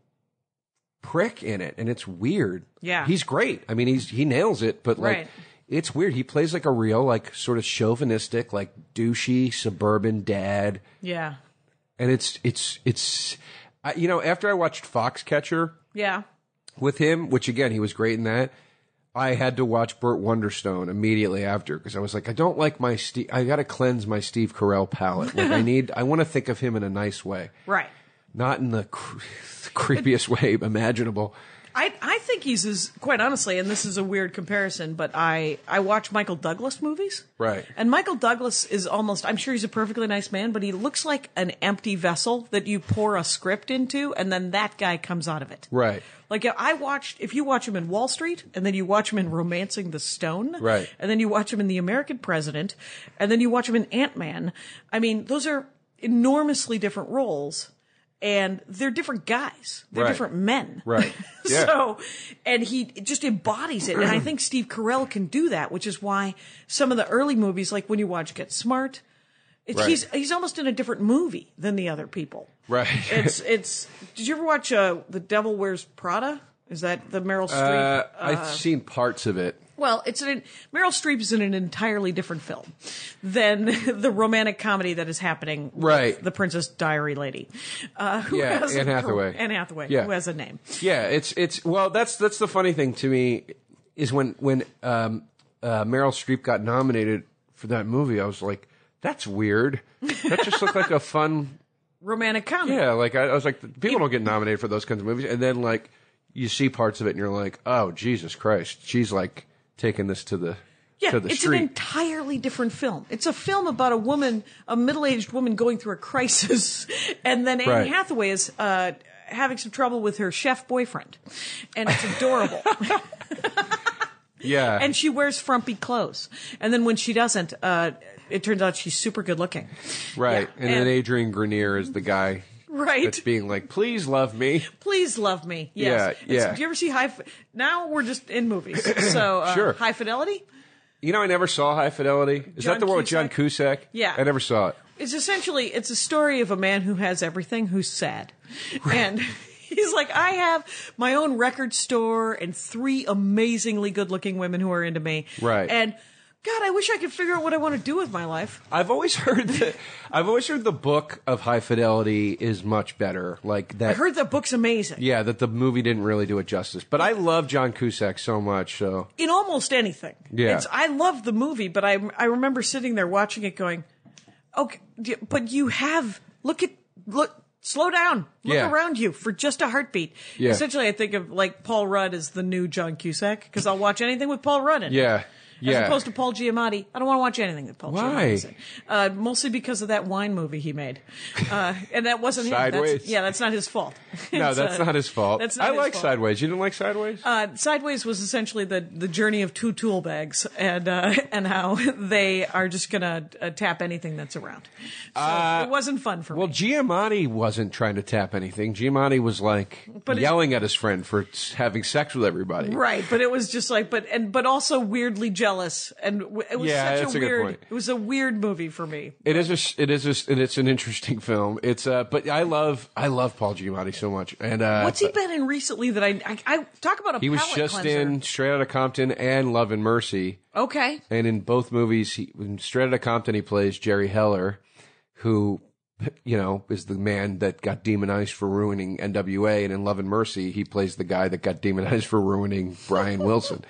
[SPEAKER 4] prick in it, and it's weird.
[SPEAKER 3] Yeah.
[SPEAKER 4] he's great. I mean, he's he nails it, but like.
[SPEAKER 3] Right.
[SPEAKER 4] It's weird. He plays like a real, like, sort of chauvinistic, like, douchey suburban dad.
[SPEAKER 3] Yeah.
[SPEAKER 4] And it's, it's, it's, I, you know, after I watched Foxcatcher
[SPEAKER 3] Yeah.
[SPEAKER 4] with him, which again, he was great in that, I had to watch Burt Wonderstone immediately after because I was like, I don't like my Steve, I got to cleanse my Steve Carell palette. Like, I need, I want to think of him in a nice way,
[SPEAKER 3] Right.
[SPEAKER 4] not in the, cr- the creepiest way imaginable.
[SPEAKER 3] I I think he's as quite honestly, and this is a weird comparison, but I I watch Michael Douglas movies.
[SPEAKER 4] Right.
[SPEAKER 3] And Michael Douglas is almost I'm sure he's a perfectly nice man, but he looks like an empty vessel that you pour a script into and then that guy comes out of it.
[SPEAKER 4] Right.
[SPEAKER 3] Like I watched if you watch him in Wall Street and then you watch him in Romancing the Stone.
[SPEAKER 4] Right.
[SPEAKER 3] And then you watch him in The American President and then you watch him in Ant-Man. I mean, those are enormously different roles. And they're different guys. They're
[SPEAKER 4] Right.
[SPEAKER 3] different men.
[SPEAKER 4] Right. Yeah.
[SPEAKER 3] So, and he just embodies it. And I think Steve Carell can do that, which is why some of the early movies, like when you watch Get Smart, it's,
[SPEAKER 4] Right.
[SPEAKER 3] he's he's almost in a different movie than the other people.
[SPEAKER 4] Right.
[SPEAKER 3] It's it's. Did you ever watch uh, The Devil Wears Prada? Is that the Meryl Streep?
[SPEAKER 4] Uh, I've seen parts of it.
[SPEAKER 3] Well, it's an Meryl Streep is in an entirely different film. than the romantic comedy that is happening
[SPEAKER 4] Right.
[SPEAKER 3] with the Princess Diary lady. Uh, who
[SPEAKER 4] Yeah,
[SPEAKER 3] has
[SPEAKER 4] Anne
[SPEAKER 3] a-
[SPEAKER 4] Hathaway.
[SPEAKER 3] Anne Hathaway,
[SPEAKER 4] Yeah.
[SPEAKER 3] who has a name.
[SPEAKER 4] Yeah, it's it's well, that's that's the funny thing to me is when when um, uh, Meryl Streep got nominated for that movie, I was like, that's weird. That just looked like a fun.
[SPEAKER 3] Romantic comedy.
[SPEAKER 4] Yeah, like I, I was like, people don't get nominated for those kinds of movies, and then like you see parts of it, and you're like, oh Jesus Christ, she's like taking this to the
[SPEAKER 3] Yeah,
[SPEAKER 4] to the
[SPEAKER 3] it's
[SPEAKER 4] street.
[SPEAKER 3] an entirely different film. It's a film about a woman, a middle-aged woman going through a crisis, and then Anne
[SPEAKER 4] Right.
[SPEAKER 3] Hathaway is uh, having some trouble with her chef boyfriend, and it's adorable.
[SPEAKER 4] yeah,
[SPEAKER 3] And she wears frumpy clothes, and then when she doesn't, uh, it turns out she's super good-looking.
[SPEAKER 4] right.
[SPEAKER 3] Yeah,
[SPEAKER 4] And, then Adrian Grenier is the guy
[SPEAKER 3] Right.
[SPEAKER 4] that's being like, please love me.
[SPEAKER 3] Please love me. Yes.
[SPEAKER 4] Yeah, yeah.
[SPEAKER 3] It's- Do you ever see High? Fi- now we're just in movies. So uh,
[SPEAKER 4] Sure.
[SPEAKER 3] High Fidelity.
[SPEAKER 4] You know, I never saw High Fidelity. Is
[SPEAKER 3] John
[SPEAKER 4] that the one with John Cusack?
[SPEAKER 3] Yeah.
[SPEAKER 4] I never saw it.
[SPEAKER 3] It's essentially it's a story of a man who has everything who's sad, and he's like, I have my own record store and three amazingly good-looking women who are into me.
[SPEAKER 4] Right.
[SPEAKER 3] And God, I wish I could figure out what I want to do with my life.
[SPEAKER 4] I've always heard that. I've always heard the book of High Fidelity is much better. Like that.
[SPEAKER 3] I heard the book's amazing.
[SPEAKER 4] Yeah, that the movie didn't really do it justice. But I love John Cusack so much. So
[SPEAKER 3] In almost anything.
[SPEAKER 4] Yeah.
[SPEAKER 3] It's, I love the movie, but I I remember sitting there watching it, going, okay, d- but you have look at look. Slow down. Look
[SPEAKER 4] Yeah.
[SPEAKER 3] around you for just a heartbeat.
[SPEAKER 4] Yeah.
[SPEAKER 3] Essentially, I think of like Paul Rudd as the new John Cusack because I'll watch anything with Paul Rudd in it.
[SPEAKER 4] yeah, yeah.
[SPEAKER 3] As opposed to Paul Giamatti, I don't want to watch anything that Paul
[SPEAKER 4] Why?
[SPEAKER 3] Giamatti's in. Uh, mostly because of that wine movie he made, uh, and that wasn't him.
[SPEAKER 4] Sideways?
[SPEAKER 3] That's, yeah, that's not his fault.
[SPEAKER 4] no,
[SPEAKER 3] It's,
[SPEAKER 4] that's
[SPEAKER 3] uh,
[SPEAKER 4] not his fault.
[SPEAKER 3] That's not
[SPEAKER 4] I
[SPEAKER 3] his
[SPEAKER 4] like
[SPEAKER 3] fault.
[SPEAKER 4] Sideways. You didn't like Sideways?
[SPEAKER 3] Uh, Sideways was essentially the, the journey of two tool bags and uh, and how they are just gonna uh, tap anything that's around. So it wasn't fun for
[SPEAKER 4] well,
[SPEAKER 3] me.
[SPEAKER 4] Giamatti wasn't trying to tap anything. Giamatti was like
[SPEAKER 3] But it-
[SPEAKER 4] yelling at his friend for s- having sex with everybody.
[SPEAKER 3] Right, but it was just like, but and but also weirdly jealous, and w- it was
[SPEAKER 4] Yeah,
[SPEAKER 3] such
[SPEAKER 4] that's
[SPEAKER 3] a
[SPEAKER 4] a good
[SPEAKER 3] weird.
[SPEAKER 4] point.
[SPEAKER 3] It was a weird movie for me.
[SPEAKER 4] It is a, it is a, and it's an interesting film. It's uh, but I love I love Paul Giamatti so much. And uh,
[SPEAKER 3] What's he been in recently that I I, I talk about a
[SPEAKER 4] He was
[SPEAKER 3] palate
[SPEAKER 4] just
[SPEAKER 3] cleanser.
[SPEAKER 4] in Straight Outta Compton and Love and Mercy.
[SPEAKER 3] Okay.
[SPEAKER 4] And in both movies, he, in Straight Outta Compton, he plays Jerry Heller, who, you know, is the man that got demonized for ruining N W A. And in Love and Mercy, he plays the guy that got demonized for ruining Brian Wilson.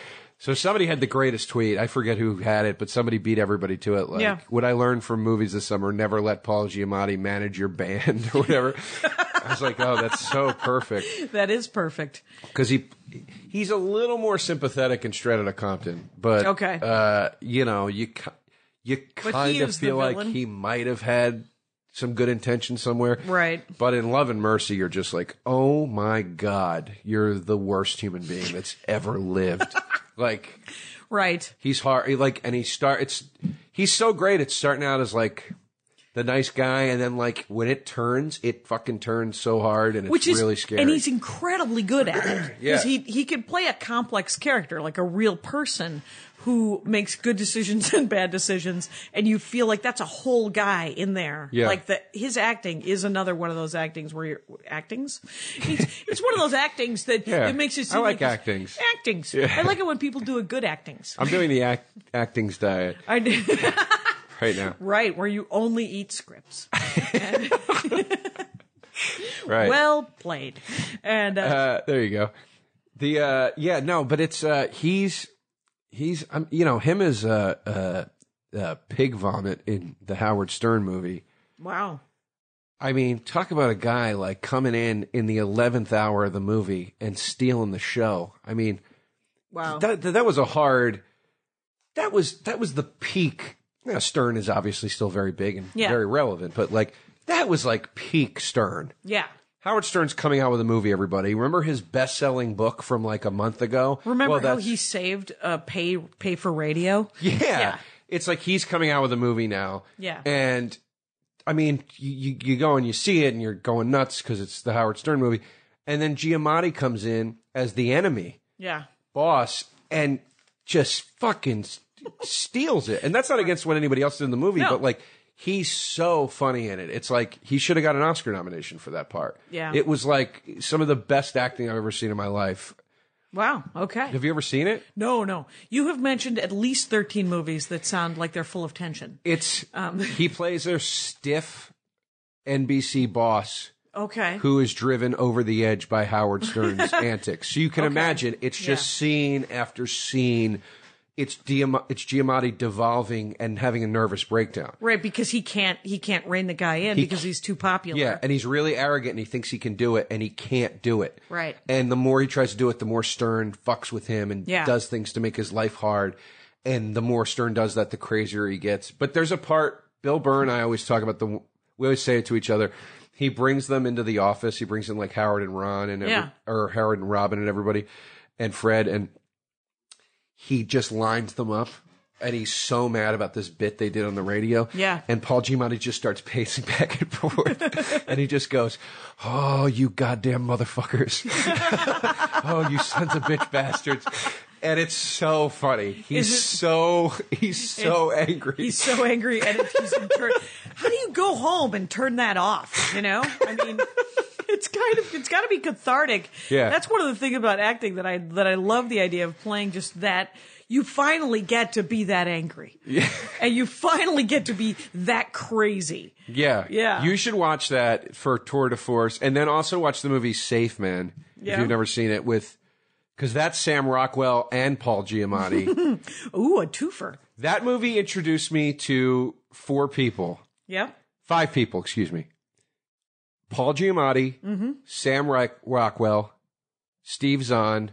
[SPEAKER 4] So somebody had the greatest tweet. I forget who had it, but somebody beat everybody to it. Like,
[SPEAKER 3] Yeah.
[SPEAKER 4] what I learned from movies this summer, never let Paul Giamatti manage your band or whatever. I was like, oh, that's so perfect.
[SPEAKER 3] That is perfect.
[SPEAKER 4] Because he he's a little more sympathetic in Straight Outta Compton, but
[SPEAKER 3] Okay.
[SPEAKER 4] uh, you know, you ki- you
[SPEAKER 3] But
[SPEAKER 4] kind
[SPEAKER 3] he
[SPEAKER 4] of
[SPEAKER 3] is the
[SPEAKER 4] feel like
[SPEAKER 3] villain.
[SPEAKER 4] he might have had some good intention somewhere,
[SPEAKER 3] Right.
[SPEAKER 4] But in Love and Mercy, you're just like, oh my god, you're the worst human being that's ever lived. Like
[SPEAKER 3] Right.
[SPEAKER 4] he's hard, he like, and he start it's he's so great. It's starting out as like the nice guy, and then like when it turns, it fucking turns so hard, and it's
[SPEAKER 3] Which is
[SPEAKER 4] really scary.
[SPEAKER 3] and he's incredibly good at it
[SPEAKER 4] Yeah.
[SPEAKER 3] because he he can play a complex character like a real person who makes good decisions and bad decisions, and you feel like that's a whole guy in there.
[SPEAKER 4] Yeah.
[SPEAKER 3] Like the his acting is another one of those actings where you're actings. It's, it's one of those actings that
[SPEAKER 4] Yeah.
[SPEAKER 3] it makes you seem
[SPEAKER 4] I like
[SPEAKER 3] like
[SPEAKER 4] actings.
[SPEAKER 3] Actings.
[SPEAKER 4] Yeah.
[SPEAKER 3] I like it when people do a good actings.
[SPEAKER 4] I'm doing the act, actings diet
[SPEAKER 3] I do.
[SPEAKER 4] right now.
[SPEAKER 3] Right, where you only eat scripts.
[SPEAKER 4] Right.
[SPEAKER 3] Well played. And uh,
[SPEAKER 4] Uh, there you go. The uh, yeah, no, but it's uh, he's he's um, you know, him as uh, uh, uh, pig vomit in the Howard Stern movie.
[SPEAKER 3] wow.
[SPEAKER 4] I mean, talk about a guy like coming in in the eleventh hour of the movie and stealing the show. I mean,
[SPEAKER 3] Wow.
[SPEAKER 4] that that, that was a hard. That was that was the peak. Now, Stern is obviously still very big and
[SPEAKER 3] Yeah.
[SPEAKER 4] very relevant, but like that was like peak Stern.
[SPEAKER 3] Yeah.
[SPEAKER 4] Howard Stern's coming out with a movie, everybody. Remember his best-selling book from like a month ago?
[SPEAKER 3] Remember
[SPEAKER 4] Well,
[SPEAKER 3] how
[SPEAKER 4] that's-
[SPEAKER 3] he saved uh, pay pay for radio?
[SPEAKER 4] Yeah.
[SPEAKER 3] Yeah.
[SPEAKER 4] It's like he's coming out with a movie now.
[SPEAKER 3] Yeah.
[SPEAKER 4] And, I mean, you, you, you go and you see it and you're going nuts because it's the Howard Stern movie. And then Giamatti comes in as the enemy
[SPEAKER 3] Yeah.
[SPEAKER 4] boss and just fucking s- steals it. And that's not against what anybody else did in the movie,
[SPEAKER 3] No.
[SPEAKER 4] but like, he's so funny in it. It's like he should have got an Oscar nomination for that part.
[SPEAKER 3] Yeah.
[SPEAKER 4] It was like some of the best acting I've ever seen in my life.
[SPEAKER 3] Wow. Okay.
[SPEAKER 4] Have you ever seen it?
[SPEAKER 3] No, no. You have mentioned at least thirteen movies that sound like they're full of tension.
[SPEAKER 4] It's
[SPEAKER 3] Um.
[SPEAKER 4] he plays a stiff N B C boss
[SPEAKER 3] Okay.
[SPEAKER 4] who is driven over the edge by Howard Stern's antics. So you can
[SPEAKER 3] Okay.
[SPEAKER 4] imagine it's just
[SPEAKER 3] Yeah.
[SPEAKER 4] scene after scene. It's Diam- it's Giamatti devolving and having a nervous breakdown.
[SPEAKER 3] Right, because he can't he can't rein the guy in
[SPEAKER 4] He
[SPEAKER 3] because
[SPEAKER 4] c-
[SPEAKER 3] he's too popular.
[SPEAKER 4] Yeah, and he's really arrogant and he thinks he can do it and he can't do it.
[SPEAKER 3] Right.
[SPEAKER 4] And the more he tries to do it, the more Stern fucks with him and
[SPEAKER 3] Yeah.
[SPEAKER 4] does things to make his life hard. And the more Stern does that, the crazier he gets. But there's a part, Bill Burr and I always talk about the, we always say it to each other. He brings them into the office. He brings in like Howard and Ron and, every,
[SPEAKER 3] Yeah.
[SPEAKER 4] or Howard and Robin and everybody and Fred. And he just lines them up. And he's so mad about this bit they did on the radio.
[SPEAKER 3] Yeah.
[SPEAKER 4] And Paul Giamatti just starts pacing back and forth. And he just goes, "Oh, you goddamn motherfuckers. Oh, you sons of bitch bastards." And it's so funny. He's
[SPEAKER 3] Is it-
[SPEAKER 4] so, he's so angry.
[SPEAKER 3] He's so angry, and it's just in turn. How do you go home and turn that off? You know, I mean, it's kind of it's got to be cathartic.
[SPEAKER 4] Yeah.
[SPEAKER 3] That's one of the things about acting that I that I love the idea of playing just that. You finally get to be that angry,
[SPEAKER 4] Yeah.
[SPEAKER 3] and you finally get to be that crazy.
[SPEAKER 4] Yeah.
[SPEAKER 3] Yeah.
[SPEAKER 4] You should watch that for Tour de Force. And then also watch the movie Safe Man.
[SPEAKER 3] Yeah.
[SPEAKER 4] If you've never seen it with, because that's Sam Rockwell and Paul Giamatti.
[SPEAKER 3] Ooh, a twofer.
[SPEAKER 4] That movie introduced me to four people.
[SPEAKER 3] Yep.
[SPEAKER 4] Five people, excuse me. Paul Giamatti,
[SPEAKER 3] Mm-hmm.
[SPEAKER 4] Sam Rock- Rockwell, Steve Zahn,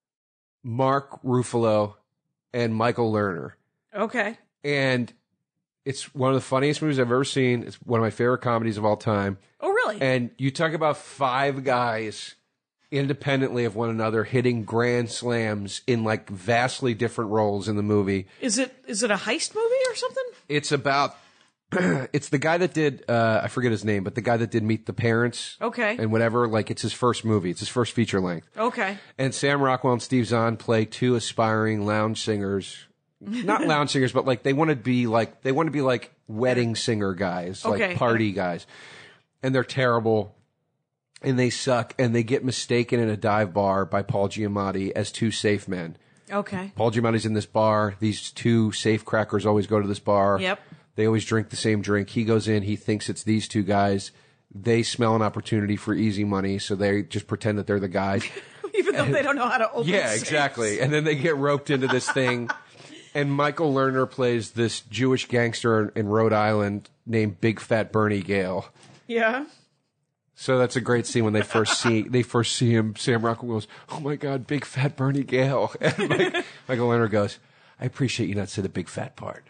[SPEAKER 4] Mark Ruffalo, and Michael Lerner.
[SPEAKER 3] Okay.
[SPEAKER 4] And it's one of the funniest movies I've ever seen. It's one of my favorite comedies of all time.
[SPEAKER 3] Oh, really?
[SPEAKER 4] And you talk about five guys independently of one another hitting grand slams in like vastly different roles in the movie.
[SPEAKER 3] is it is it a heist movie or something?
[SPEAKER 4] It's about it's the guy that did uh I forget his name, but the guy that did Meet the Parents.
[SPEAKER 3] Okay.
[SPEAKER 4] And whatever, like it's his first movie. It's his first feature length.
[SPEAKER 3] Okay.
[SPEAKER 4] And Sam Rockwell and Steve Zahn play two aspiring lounge singers. Not lounge singers, but like they want to be like they want to be like wedding singer guys,
[SPEAKER 3] Okay.
[SPEAKER 4] like party guys. And they're terrible and they suck and they get mistaken in a dive bar by Paul Giamatti as two safe men.
[SPEAKER 3] Okay.
[SPEAKER 4] Paul Giamatti's in this bar. These two safe crackers always go to this bar.
[SPEAKER 3] Yep.
[SPEAKER 4] They always drink the same drink. He goes in. He thinks it's these two guys. They smell an opportunity for easy money, so they just pretend that they're the guys.
[SPEAKER 3] Even though they don't know how to open
[SPEAKER 4] Yeah,
[SPEAKER 3] safes.
[SPEAKER 4] exactly. And then they get roped into this thing. And Michael Lerner plays this Jewish gangster in Rhode Island named Big Fat Bernie Gale.
[SPEAKER 3] Yeah.
[SPEAKER 4] So that's a great scene when they first see they first see him. Sam Rockwell goes, "Oh my God, Big Fat Bernie Gale!" And Mike, Michael Lerner goes, "I appreciate you not said the big fat part."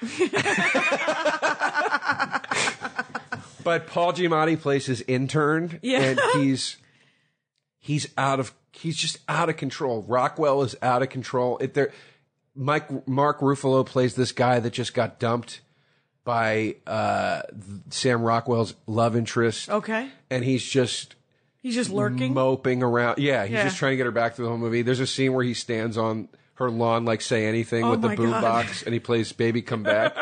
[SPEAKER 4] But Paul Giamatti plays his intern,
[SPEAKER 3] Yeah.
[SPEAKER 4] and he's he's out of he's just out of control. Rockwell is out of control. It there, Mike Mark Ruffalo plays this guy that just got dumped by uh, Sam Rockwell's love interest.
[SPEAKER 3] Okay.
[SPEAKER 4] And he's just
[SPEAKER 3] He's just lurking.
[SPEAKER 4] moping around. Yeah, he's
[SPEAKER 3] Yeah.
[SPEAKER 4] just trying to get her back through the whole movie. There's a scene where he stands on her lawn like Say Anything
[SPEAKER 3] Oh
[SPEAKER 4] with the
[SPEAKER 3] my
[SPEAKER 4] boom
[SPEAKER 3] God.
[SPEAKER 4] box, and he plays Baby Come Back.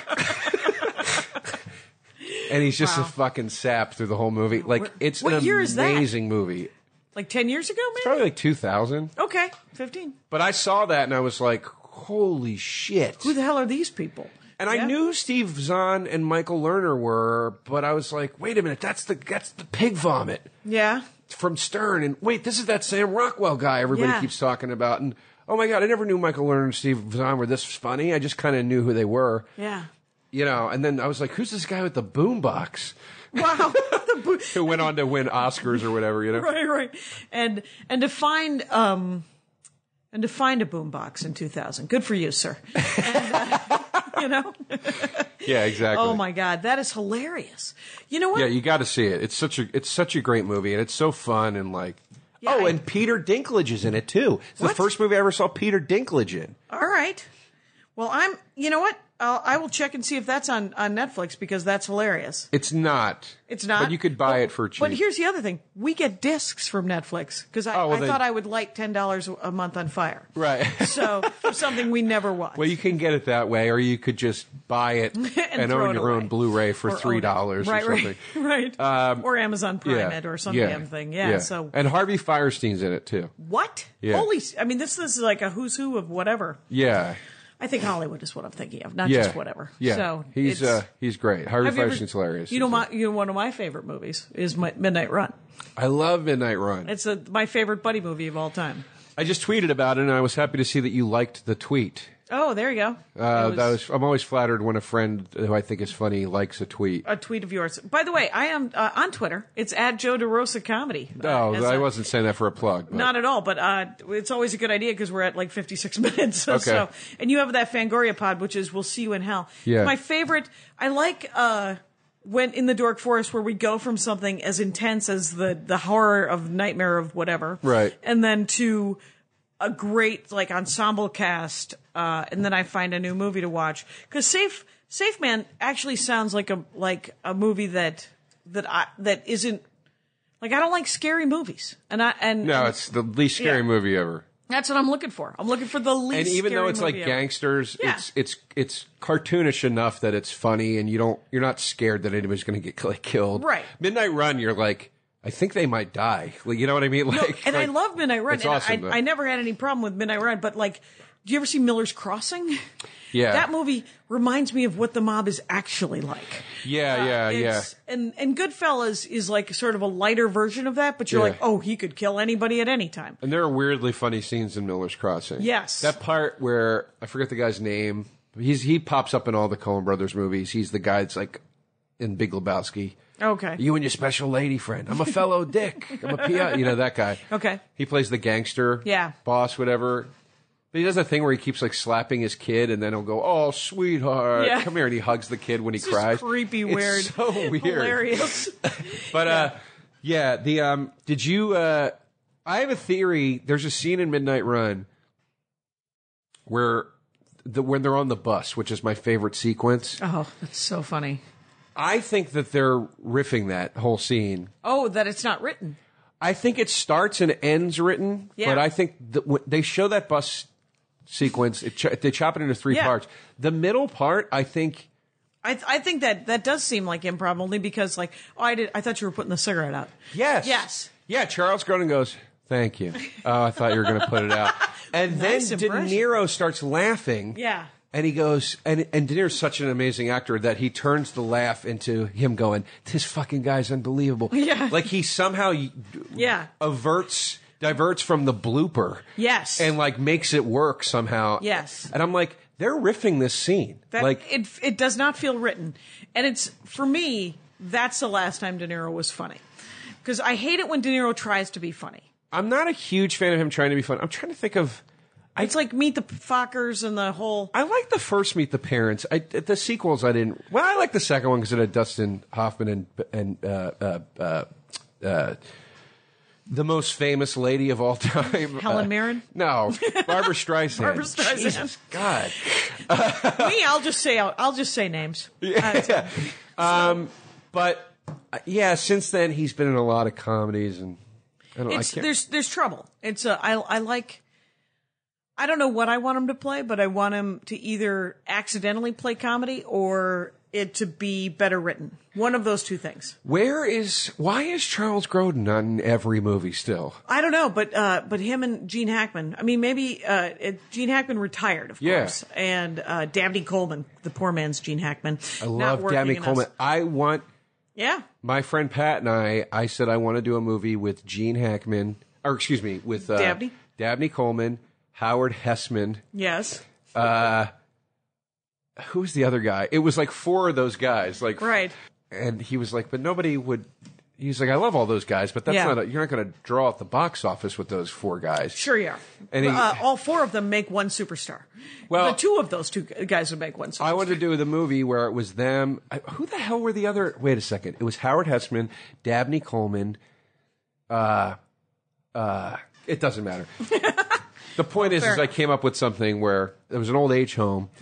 [SPEAKER 4] And he's just
[SPEAKER 3] Wow.
[SPEAKER 4] a fucking sap through the whole movie. Like, it's
[SPEAKER 3] what
[SPEAKER 4] an
[SPEAKER 3] year is that?
[SPEAKER 4] amazing movie.
[SPEAKER 3] Like ten years ago, maybe?
[SPEAKER 4] Probably like two thousand.
[SPEAKER 3] Okay. fifteen.
[SPEAKER 4] But I saw that and I was like, holy shit.
[SPEAKER 3] Who the hell are these people?
[SPEAKER 4] And I
[SPEAKER 3] Yeah.
[SPEAKER 4] knew Steve Zahn and Michael Lerner were, but I was like, wait a minute, that's the that's the pig vomit
[SPEAKER 3] Yeah.
[SPEAKER 4] from Stern. And wait, this is that Sam Rockwell guy everybody
[SPEAKER 3] Yeah.
[SPEAKER 4] keeps talking about. And oh my God, I never knew Michael Lerner and Steve Zahn were this funny. I just kind of knew who they were.
[SPEAKER 3] Yeah.
[SPEAKER 4] You know, and then I was like, who's this guy with the boombox
[SPEAKER 3] Wow. The bo-
[SPEAKER 4] who went on to win Oscars or whatever, you know?
[SPEAKER 3] right, right. And and to find um and to find a boombox in two thousand. Good for you, sir. And, uh, you know?
[SPEAKER 4] Yeah, exactly.
[SPEAKER 3] Oh my God, that is hilarious. You know what?
[SPEAKER 4] Yeah, you got to see it. It's such a it's such a great movie, and it's so fun and like.
[SPEAKER 3] Yeah,
[SPEAKER 4] oh,
[SPEAKER 3] I-
[SPEAKER 4] and Peter Dinklage is in it too. It's the
[SPEAKER 3] What?
[SPEAKER 4] first movie I ever saw Peter Dinklage in.
[SPEAKER 3] All right. Well, I'm. You know what? I'll, I will check and see if that's on, on Netflix because that's hilarious.
[SPEAKER 4] It's not.
[SPEAKER 3] It's not.
[SPEAKER 4] But you could buy
[SPEAKER 3] but,
[SPEAKER 4] it for cheap.
[SPEAKER 3] But here's the other thing: we get discs from Netflix because I,
[SPEAKER 4] Oh, well,
[SPEAKER 3] I
[SPEAKER 4] then-
[SPEAKER 3] thought I would light ten dollars a month on fire.
[SPEAKER 4] Right.
[SPEAKER 3] So for something we never watch.
[SPEAKER 4] Well, you can get it that way, or you could just buy it and,
[SPEAKER 3] throw
[SPEAKER 4] own
[SPEAKER 3] it
[SPEAKER 4] your
[SPEAKER 3] away.
[SPEAKER 4] own Blu-ray for
[SPEAKER 3] Or
[SPEAKER 4] three
[SPEAKER 3] own
[SPEAKER 4] dollars
[SPEAKER 3] it.
[SPEAKER 4] or
[SPEAKER 3] right,
[SPEAKER 4] something.
[SPEAKER 3] Right, right.
[SPEAKER 4] Um,
[SPEAKER 3] or Amazon Prime it or some
[SPEAKER 4] yeah,
[SPEAKER 3] damn thing. Yeah. So
[SPEAKER 4] and Harvey Firestein's in it too.
[SPEAKER 3] what?
[SPEAKER 4] Yeah.
[SPEAKER 3] Holy! I mean, this, this is like a who's who of whatever.
[SPEAKER 4] Yeah.
[SPEAKER 3] I think Hollywood is what I'm thinking of, not
[SPEAKER 4] Yeah.
[SPEAKER 3] just whatever.
[SPEAKER 4] Yeah.
[SPEAKER 3] So
[SPEAKER 4] he's
[SPEAKER 3] it's-
[SPEAKER 4] uh, he's great. Harvey
[SPEAKER 3] have you ever-
[SPEAKER 4] Firestein's hilarious.
[SPEAKER 3] You know, my, you know, one of my favorite movies is my, Midnight Run.
[SPEAKER 4] I love Midnight Run.
[SPEAKER 3] It's a, my favorite buddy movie of all time.
[SPEAKER 4] I just tweeted about it, and I was happy to see that you liked the tweet.
[SPEAKER 3] Oh, there you go.
[SPEAKER 4] Uh,
[SPEAKER 3] It was
[SPEAKER 4] that was, I'm always flattered when a friend who I think is funny likes a tweet.
[SPEAKER 3] a tweet of yours. By the way, I am uh, on Twitter. It's at Joe DeRosa Comedy. Uh,
[SPEAKER 4] No,
[SPEAKER 3] as
[SPEAKER 4] I
[SPEAKER 3] a-
[SPEAKER 4] wasn't saying that for a plug. But.
[SPEAKER 3] Not at all, but uh, it's always a good idea because we're at like fifty-six minutes. So,
[SPEAKER 4] Okay.
[SPEAKER 3] so, and you have that Fangoria pod, which is "We'll See You in Hell."
[SPEAKER 4] Yeah.
[SPEAKER 3] My favorite. I like uh, when in the Dork Forest where we go from something as intense as the the horror of Nightmare of whatever,
[SPEAKER 4] Right.
[SPEAKER 3] and then to a great like ensemble cast, uh, and then I find a new movie to watch because Safe Safe Man actually sounds like a like a movie that that I that isn't. Like I don't like scary movies, and I and
[SPEAKER 4] No,
[SPEAKER 3] and
[SPEAKER 4] it's the least scary
[SPEAKER 3] Yeah.
[SPEAKER 4] movie ever.
[SPEAKER 3] that's what I'm looking for. I'm looking for the least.
[SPEAKER 4] And even
[SPEAKER 3] scary
[SPEAKER 4] though it's like
[SPEAKER 3] movie ever.
[SPEAKER 4] gangsters,
[SPEAKER 3] Yeah.
[SPEAKER 4] it's it's it's cartoonish enough that it's funny, and you don't you're not scared that anybody's going to get like, killed.
[SPEAKER 3] Right.
[SPEAKER 4] Midnight Run, you're like, I think they might die. Like, you know what I mean? Like,
[SPEAKER 3] No, and I
[SPEAKER 4] like-
[SPEAKER 3] love Midnight Run.
[SPEAKER 4] It's
[SPEAKER 3] and
[SPEAKER 4] awesome, though.
[SPEAKER 3] I, I never had any problem with Midnight Run, but like, do you ever see Miller's Crossing?
[SPEAKER 4] Yeah.
[SPEAKER 3] That movie reminds me of what the mob is actually like.
[SPEAKER 4] Yeah,
[SPEAKER 3] Uh,
[SPEAKER 4] yeah, yeah.
[SPEAKER 3] it's- And and Goodfellas is like sort of a lighter version of that, but you're
[SPEAKER 4] Yeah.
[SPEAKER 3] like, oh, he could kill anybody at any time.
[SPEAKER 4] And there are weirdly funny scenes in Miller's Crossing.
[SPEAKER 3] Yes.
[SPEAKER 4] That part where I forget the guy's name. He's he pops up in all the Coen Brothers movies. He's the guy that's like in Big Lebowski.
[SPEAKER 3] Okay.
[SPEAKER 4] You and your special lady friend. I'm a fellow Dick. I'm a P I. You know that guy.
[SPEAKER 3] Okay.
[SPEAKER 4] He plays the gangster.
[SPEAKER 3] Yeah.
[SPEAKER 4] Boss, whatever. But he does that thing where he keeps like slapping his kid, and then he'll go, "Oh, sweetheart,
[SPEAKER 3] Yeah.
[SPEAKER 4] come here," and he hugs the kid when he
[SPEAKER 3] It's just
[SPEAKER 4] cries.
[SPEAKER 3] creepy,
[SPEAKER 4] It's
[SPEAKER 3] weird,
[SPEAKER 4] so weird.
[SPEAKER 3] hilarious.
[SPEAKER 4] But uh, yeah, the um, did you? Uh, I have a theory. There's a scene in Midnight Run where the when they're on the bus, which is my favorite sequence.
[SPEAKER 3] Oh, that's so funny.
[SPEAKER 4] I think that they're riffing that whole scene.
[SPEAKER 3] Oh, that it's not written.
[SPEAKER 4] I think it starts and ends written,
[SPEAKER 3] Yeah.
[SPEAKER 4] but I think that when they show that bus sequence. It ch- they chop it into three
[SPEAKER 3] Yeah.
[SPEAKER 4] parts. The middle part, I think.
[SPEAKER 3] I th- I think that that does seem like improv only because like oh I did I thought you were putting the cigarette out.
[SPEAKER 4] Yes.
[SPEAKER 3] Yes.
[SPEAKER 4] Yeah, Charles Grodin goes, "Thank you." Oh, I thought you were going to put it out. And
[SPEAKER 3] Nice
[SPEAKER 4] then De
[SPEAKER 3] impression.
[SPEAKER 4] Niro starts laughing.
[SPEAKER 3] Yeah.
[SPEAKER 4] And he goes, and, and De Niro's such an amazing actor that he turns the laugh into him going, "This fucking guy's unbelievable."
[SPEAKER 3] Yeah.
[SPEAKER 4] Like he somehow
[SPEAKER 3] Yeah.
[SPEAKER 4] averts, diverts from the blooper.
[SPEAKER 3] Yes.
[SPEAKER 4] And like makes it work somehow.
[SPEAKER 3] Yes.
[SPEAKER 4] And I'm like, they're riffing this scene.
[SPEAKER 3] That,
[SPEAKER 4] like,
[SPEAKER 3] it it does not feel written, and it's for me. That's the last time De Niro was funny, because I hate it when De Niro tries to be funny.
[SPEAKER 4] I'm not a huge fan of him trying to be fun. I'm trying to think of.
[SPEAKER 3] It's like Meet the Fockers and the whole.
[SPEAKER 4] I like the first Meet the Parents. I, the sequels, I didn't. Well, I like the second one because it had Dustin Hoffman and and uh, uh, uh, uh, the most famous lady of all time,
[SPEAKER 3] Helen
[SPEAKER 4] uh,
[SPEAKER 3] Mirren?
[SPEAKER 4] No, Barbara Streisand.
[SPEAKER 3] Barbara Streisand.
[SPEAKER 4] Jesus God.
[SPEAKER 3] Me, I'll just say I'll, I'll just say names. Uh,
[SPEAKER 4] Um, but uh, yeah, since then he's been in a lot of comedies, and I don't. I
[SPEAKER 3] it's
[SPEAKER 4] can't,
[SPEAKER 3] there's there's trouble. It's a, I I like. I don't know what I want him to play, but I want him to either accidentally play comedy or it to be better written. One of those two things.
[SPEAKER 4] where is why is Charles Grodin not in every movie still?
[SPEAKER 3] I don't know, but uh, but him and Gene Hackman. I mean, maybe uh, it, Gene Hackman retired, of
[SPEAKER 4] Yeah.
[SPEAKER 3] course, and uh, Dabney Coleman, the poor man's Gene Hackman.
[SPEAKER 4] I
[SPEAKER 3] not
[SPEAKER 4] love
[SPEAKER 3] working
[SPEAKER 4] Dabney
[SPEAKER 3] in
[SPEAKER 4] Coleman.
[SPEAKER 3] us.
[SPEAKER 4] I want.
[SPEAKER 3] Yeah,
[SPEAKER 4] My friend Pat and I, I said I want to do a movie with Gene Hackman, or excuse me, with uh,
[SPEAKER 3] Dabney?
[SPEAKER 4] Dabney Coleman, Howard Hessman.
[SPEAKER 3] yes,
[SPEAKER 4] Who's the other guy? It was like four of those guys, like
[SPEAKER 3] right.
[SPEAKER 4] And he was like, but nobody would. He's like, I love all those guys, but that's
[SPEAKER 3] Yeah.
[SPEAKER 4] not. A, you're not going to draw at the box office with those four guys.
[SPEAKER 3] Sure you are.
[SPEAKER 4] And he-
[SPEAKER 3] uh, all four of them make one superstar.
[SPEAKER 4] Well-
[SPEAKER 3] the two of those two guys would make one superstar.
[SPEAKER 4] I wanted to do the movie where it was them. I, who the hell were the other? Wait a second. It was Howard Hessman, Dabney Coleman. Uh, uh, it doesn't matter. The point is,
[SPEAKER 3] fair
[SPEAKER 4] is I
[SPEAKER 3] enough.
[SPEAKER 4] came up with something where there was an old age home
[SPEAKER 3] Yep.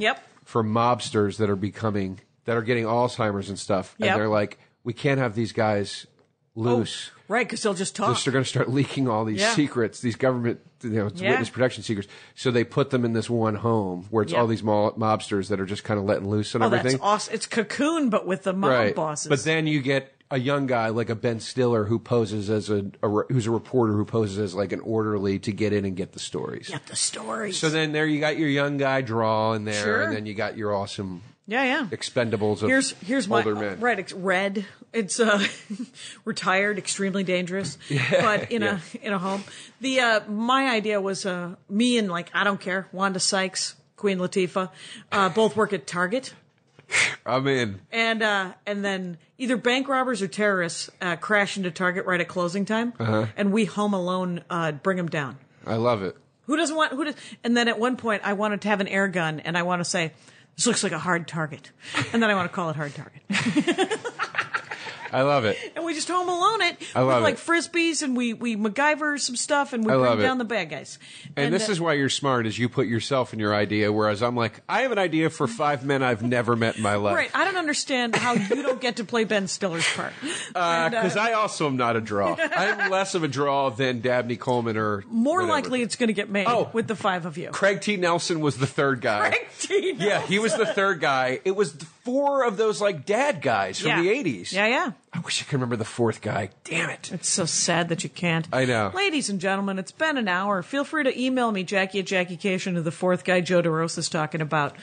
[SPEAKER 4] for mobsters that are becoming that are getting Alzheimer's and stuff,
[SPEAKER 3] Yep.
[SPEAKER 4] and they're like, we can't have these guys loose.
[SPEAKER 3] Oh, right, because they'll just talk.
[SPEAKER 4] So they're going to start leaking all these
[SPEAKER 3] Yeah.
[SPEAKER 4] secrets, these government, you know, it's
[SPEAKER 3] Yeah.
[SPEAKER 4] witness protection secrets. So they put them in this one home where it's
[SPEAKER 3] Yeah.
[SPEAKER 4] all these mo- mobsters that are just kind of letting loose and
[SPEAKER 3] Oh,
[SPEAKER 4] everything.
[SPEAKER 3] that's awesome. It's Cocoon, but with the mob
[SPEAKER 4] Right.
[SPEAKER 3] bosses.
[SPEAKER 4] But then you get a young guy like a Ben Stiller who poses as a, a re- who's a reporter who poses as like an orderly to get in and get the stories.
[SPEAKER 3] Get the stories.
[SPEAKER 4] So then there you got your young guy draw in there,
[SPEAKER 3] Sure.
[SPEAKER 4] and then you got your awesome
[SPEAKER 3] yeah, yeah.
[SPEAKER 4] Expendables of
[SPEAKER 3] Here's here's my
[SPEAKER 4] older men.
[SPEAKER 3] right. It's Red. It's uh, retired, extremely dangerous, but in
[SPEAKER 4] yeah.
[SPEAKER 3] a in a home. The uh, my idea was uh, me and like I don't care, Wanda Sykes, Queen Latifah, uh, both work at Target.
[SPEAKER 4] I'm in.
[SPEAKER 3] And uh, and then either bank robbers or terrorists uh, crash into Target right at closing time,
[SPEAKER 4] Uh-huh.
[SPEAKER 3] and we Home Alone uh, bring them down.
[SPEAKER 4] I love it.
[SPEAKER 3] Who doesn't want who does? And then at one point, I wanted to have an air gun, and I want to say, "This looks like a hard target," and then I want to call it Hard Target.
[SPEAKER 4] I love it.
[SPEAKER 3] And we just Home Alone it
[SPEAKER 4] I love
[SPEAKER 3] with like
[SPEAKER 4] it.
[SPEAKER 3] frisbees, and we we MacGyver some stuff, and we
[SPEAKER 4] I
[SPEAKER 3] bring
[SPEAKER 4] love it.
[SPEAKER 3] down the bad guys.
[SPEAKER 4] And, this
[SPEAKER 3] uh,
[SPEAKER 4] is why you're smart, is you put yourself in your idea, whereas I'm like, I have an idea for five men I've never met in my life.
[SPEAKER 3] right. I don't understand how you don't get to play Ben Stiller's part. And, uh,
[SPEAKER 4] Because I also am not a draw. I'm less of a draw than Dabney Coleman or
[SPEAKER 3] more
[SPEAKER 4] whatever.
[SPEAKER 3] likely it's going to get made
[SPEAKER 4] Oh.
[SPEAKER 3] with the five of you.
[SPEAKER 4] Craig T. Nelson was the third guy.
[SPEAKER 3] Craig T.
[SPEAKER 4] Yeah, he was the third guy. It was four of those like dad guys from
[SPEAKER 3] Yeah.
[SPEAKER 4] the eighties.
[SPEAKER 3] Yeah, yeah.
[SPEAKER 4] I wish I could remember the fourth guy. Damn it.
[SPEAKER 3] It's so sad that you can't.
[SPEAKER 4] I know.
[SPEAKER 3] Ladies and gentlemen, it's been an hour. Feel free to email me, Jackie at Jackie Cation, to the fourth guy Joe DeRosa's talking about.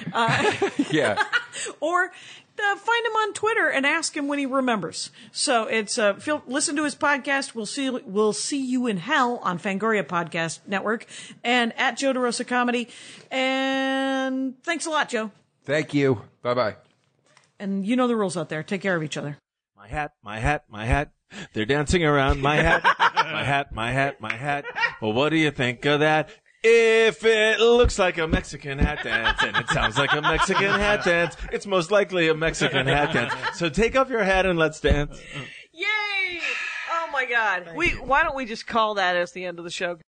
[SPEAKER 4] Yeah.
[SPEAKER 3] Or uh, find him on Twitter and ask him when he remembers. So it's uh, feel, listen to his podcast. We'll see we'll see you in hell on Fangoria Podcast Network and at Joe DeRosa Comedy. And thanks a lot, Joe.
[SPEAKER 4] Thank you. Bye-bye.
[SPEAKER 3] And you know the rules out there. Take care of each other.
[SPEAKER 5] My hat, my hat, my hat. They're dancing around my hat. My hat, my hat, my hat. Well, what do you think of that? If it looks like a Mexican hat dance and it sounds like a Mexican hat dance, it's most likely a Mexican hat dance. So take off your hat and let's dance.
[SPEAKER 3] Yay! Oh my God. We why don't we just call that as the end of the show?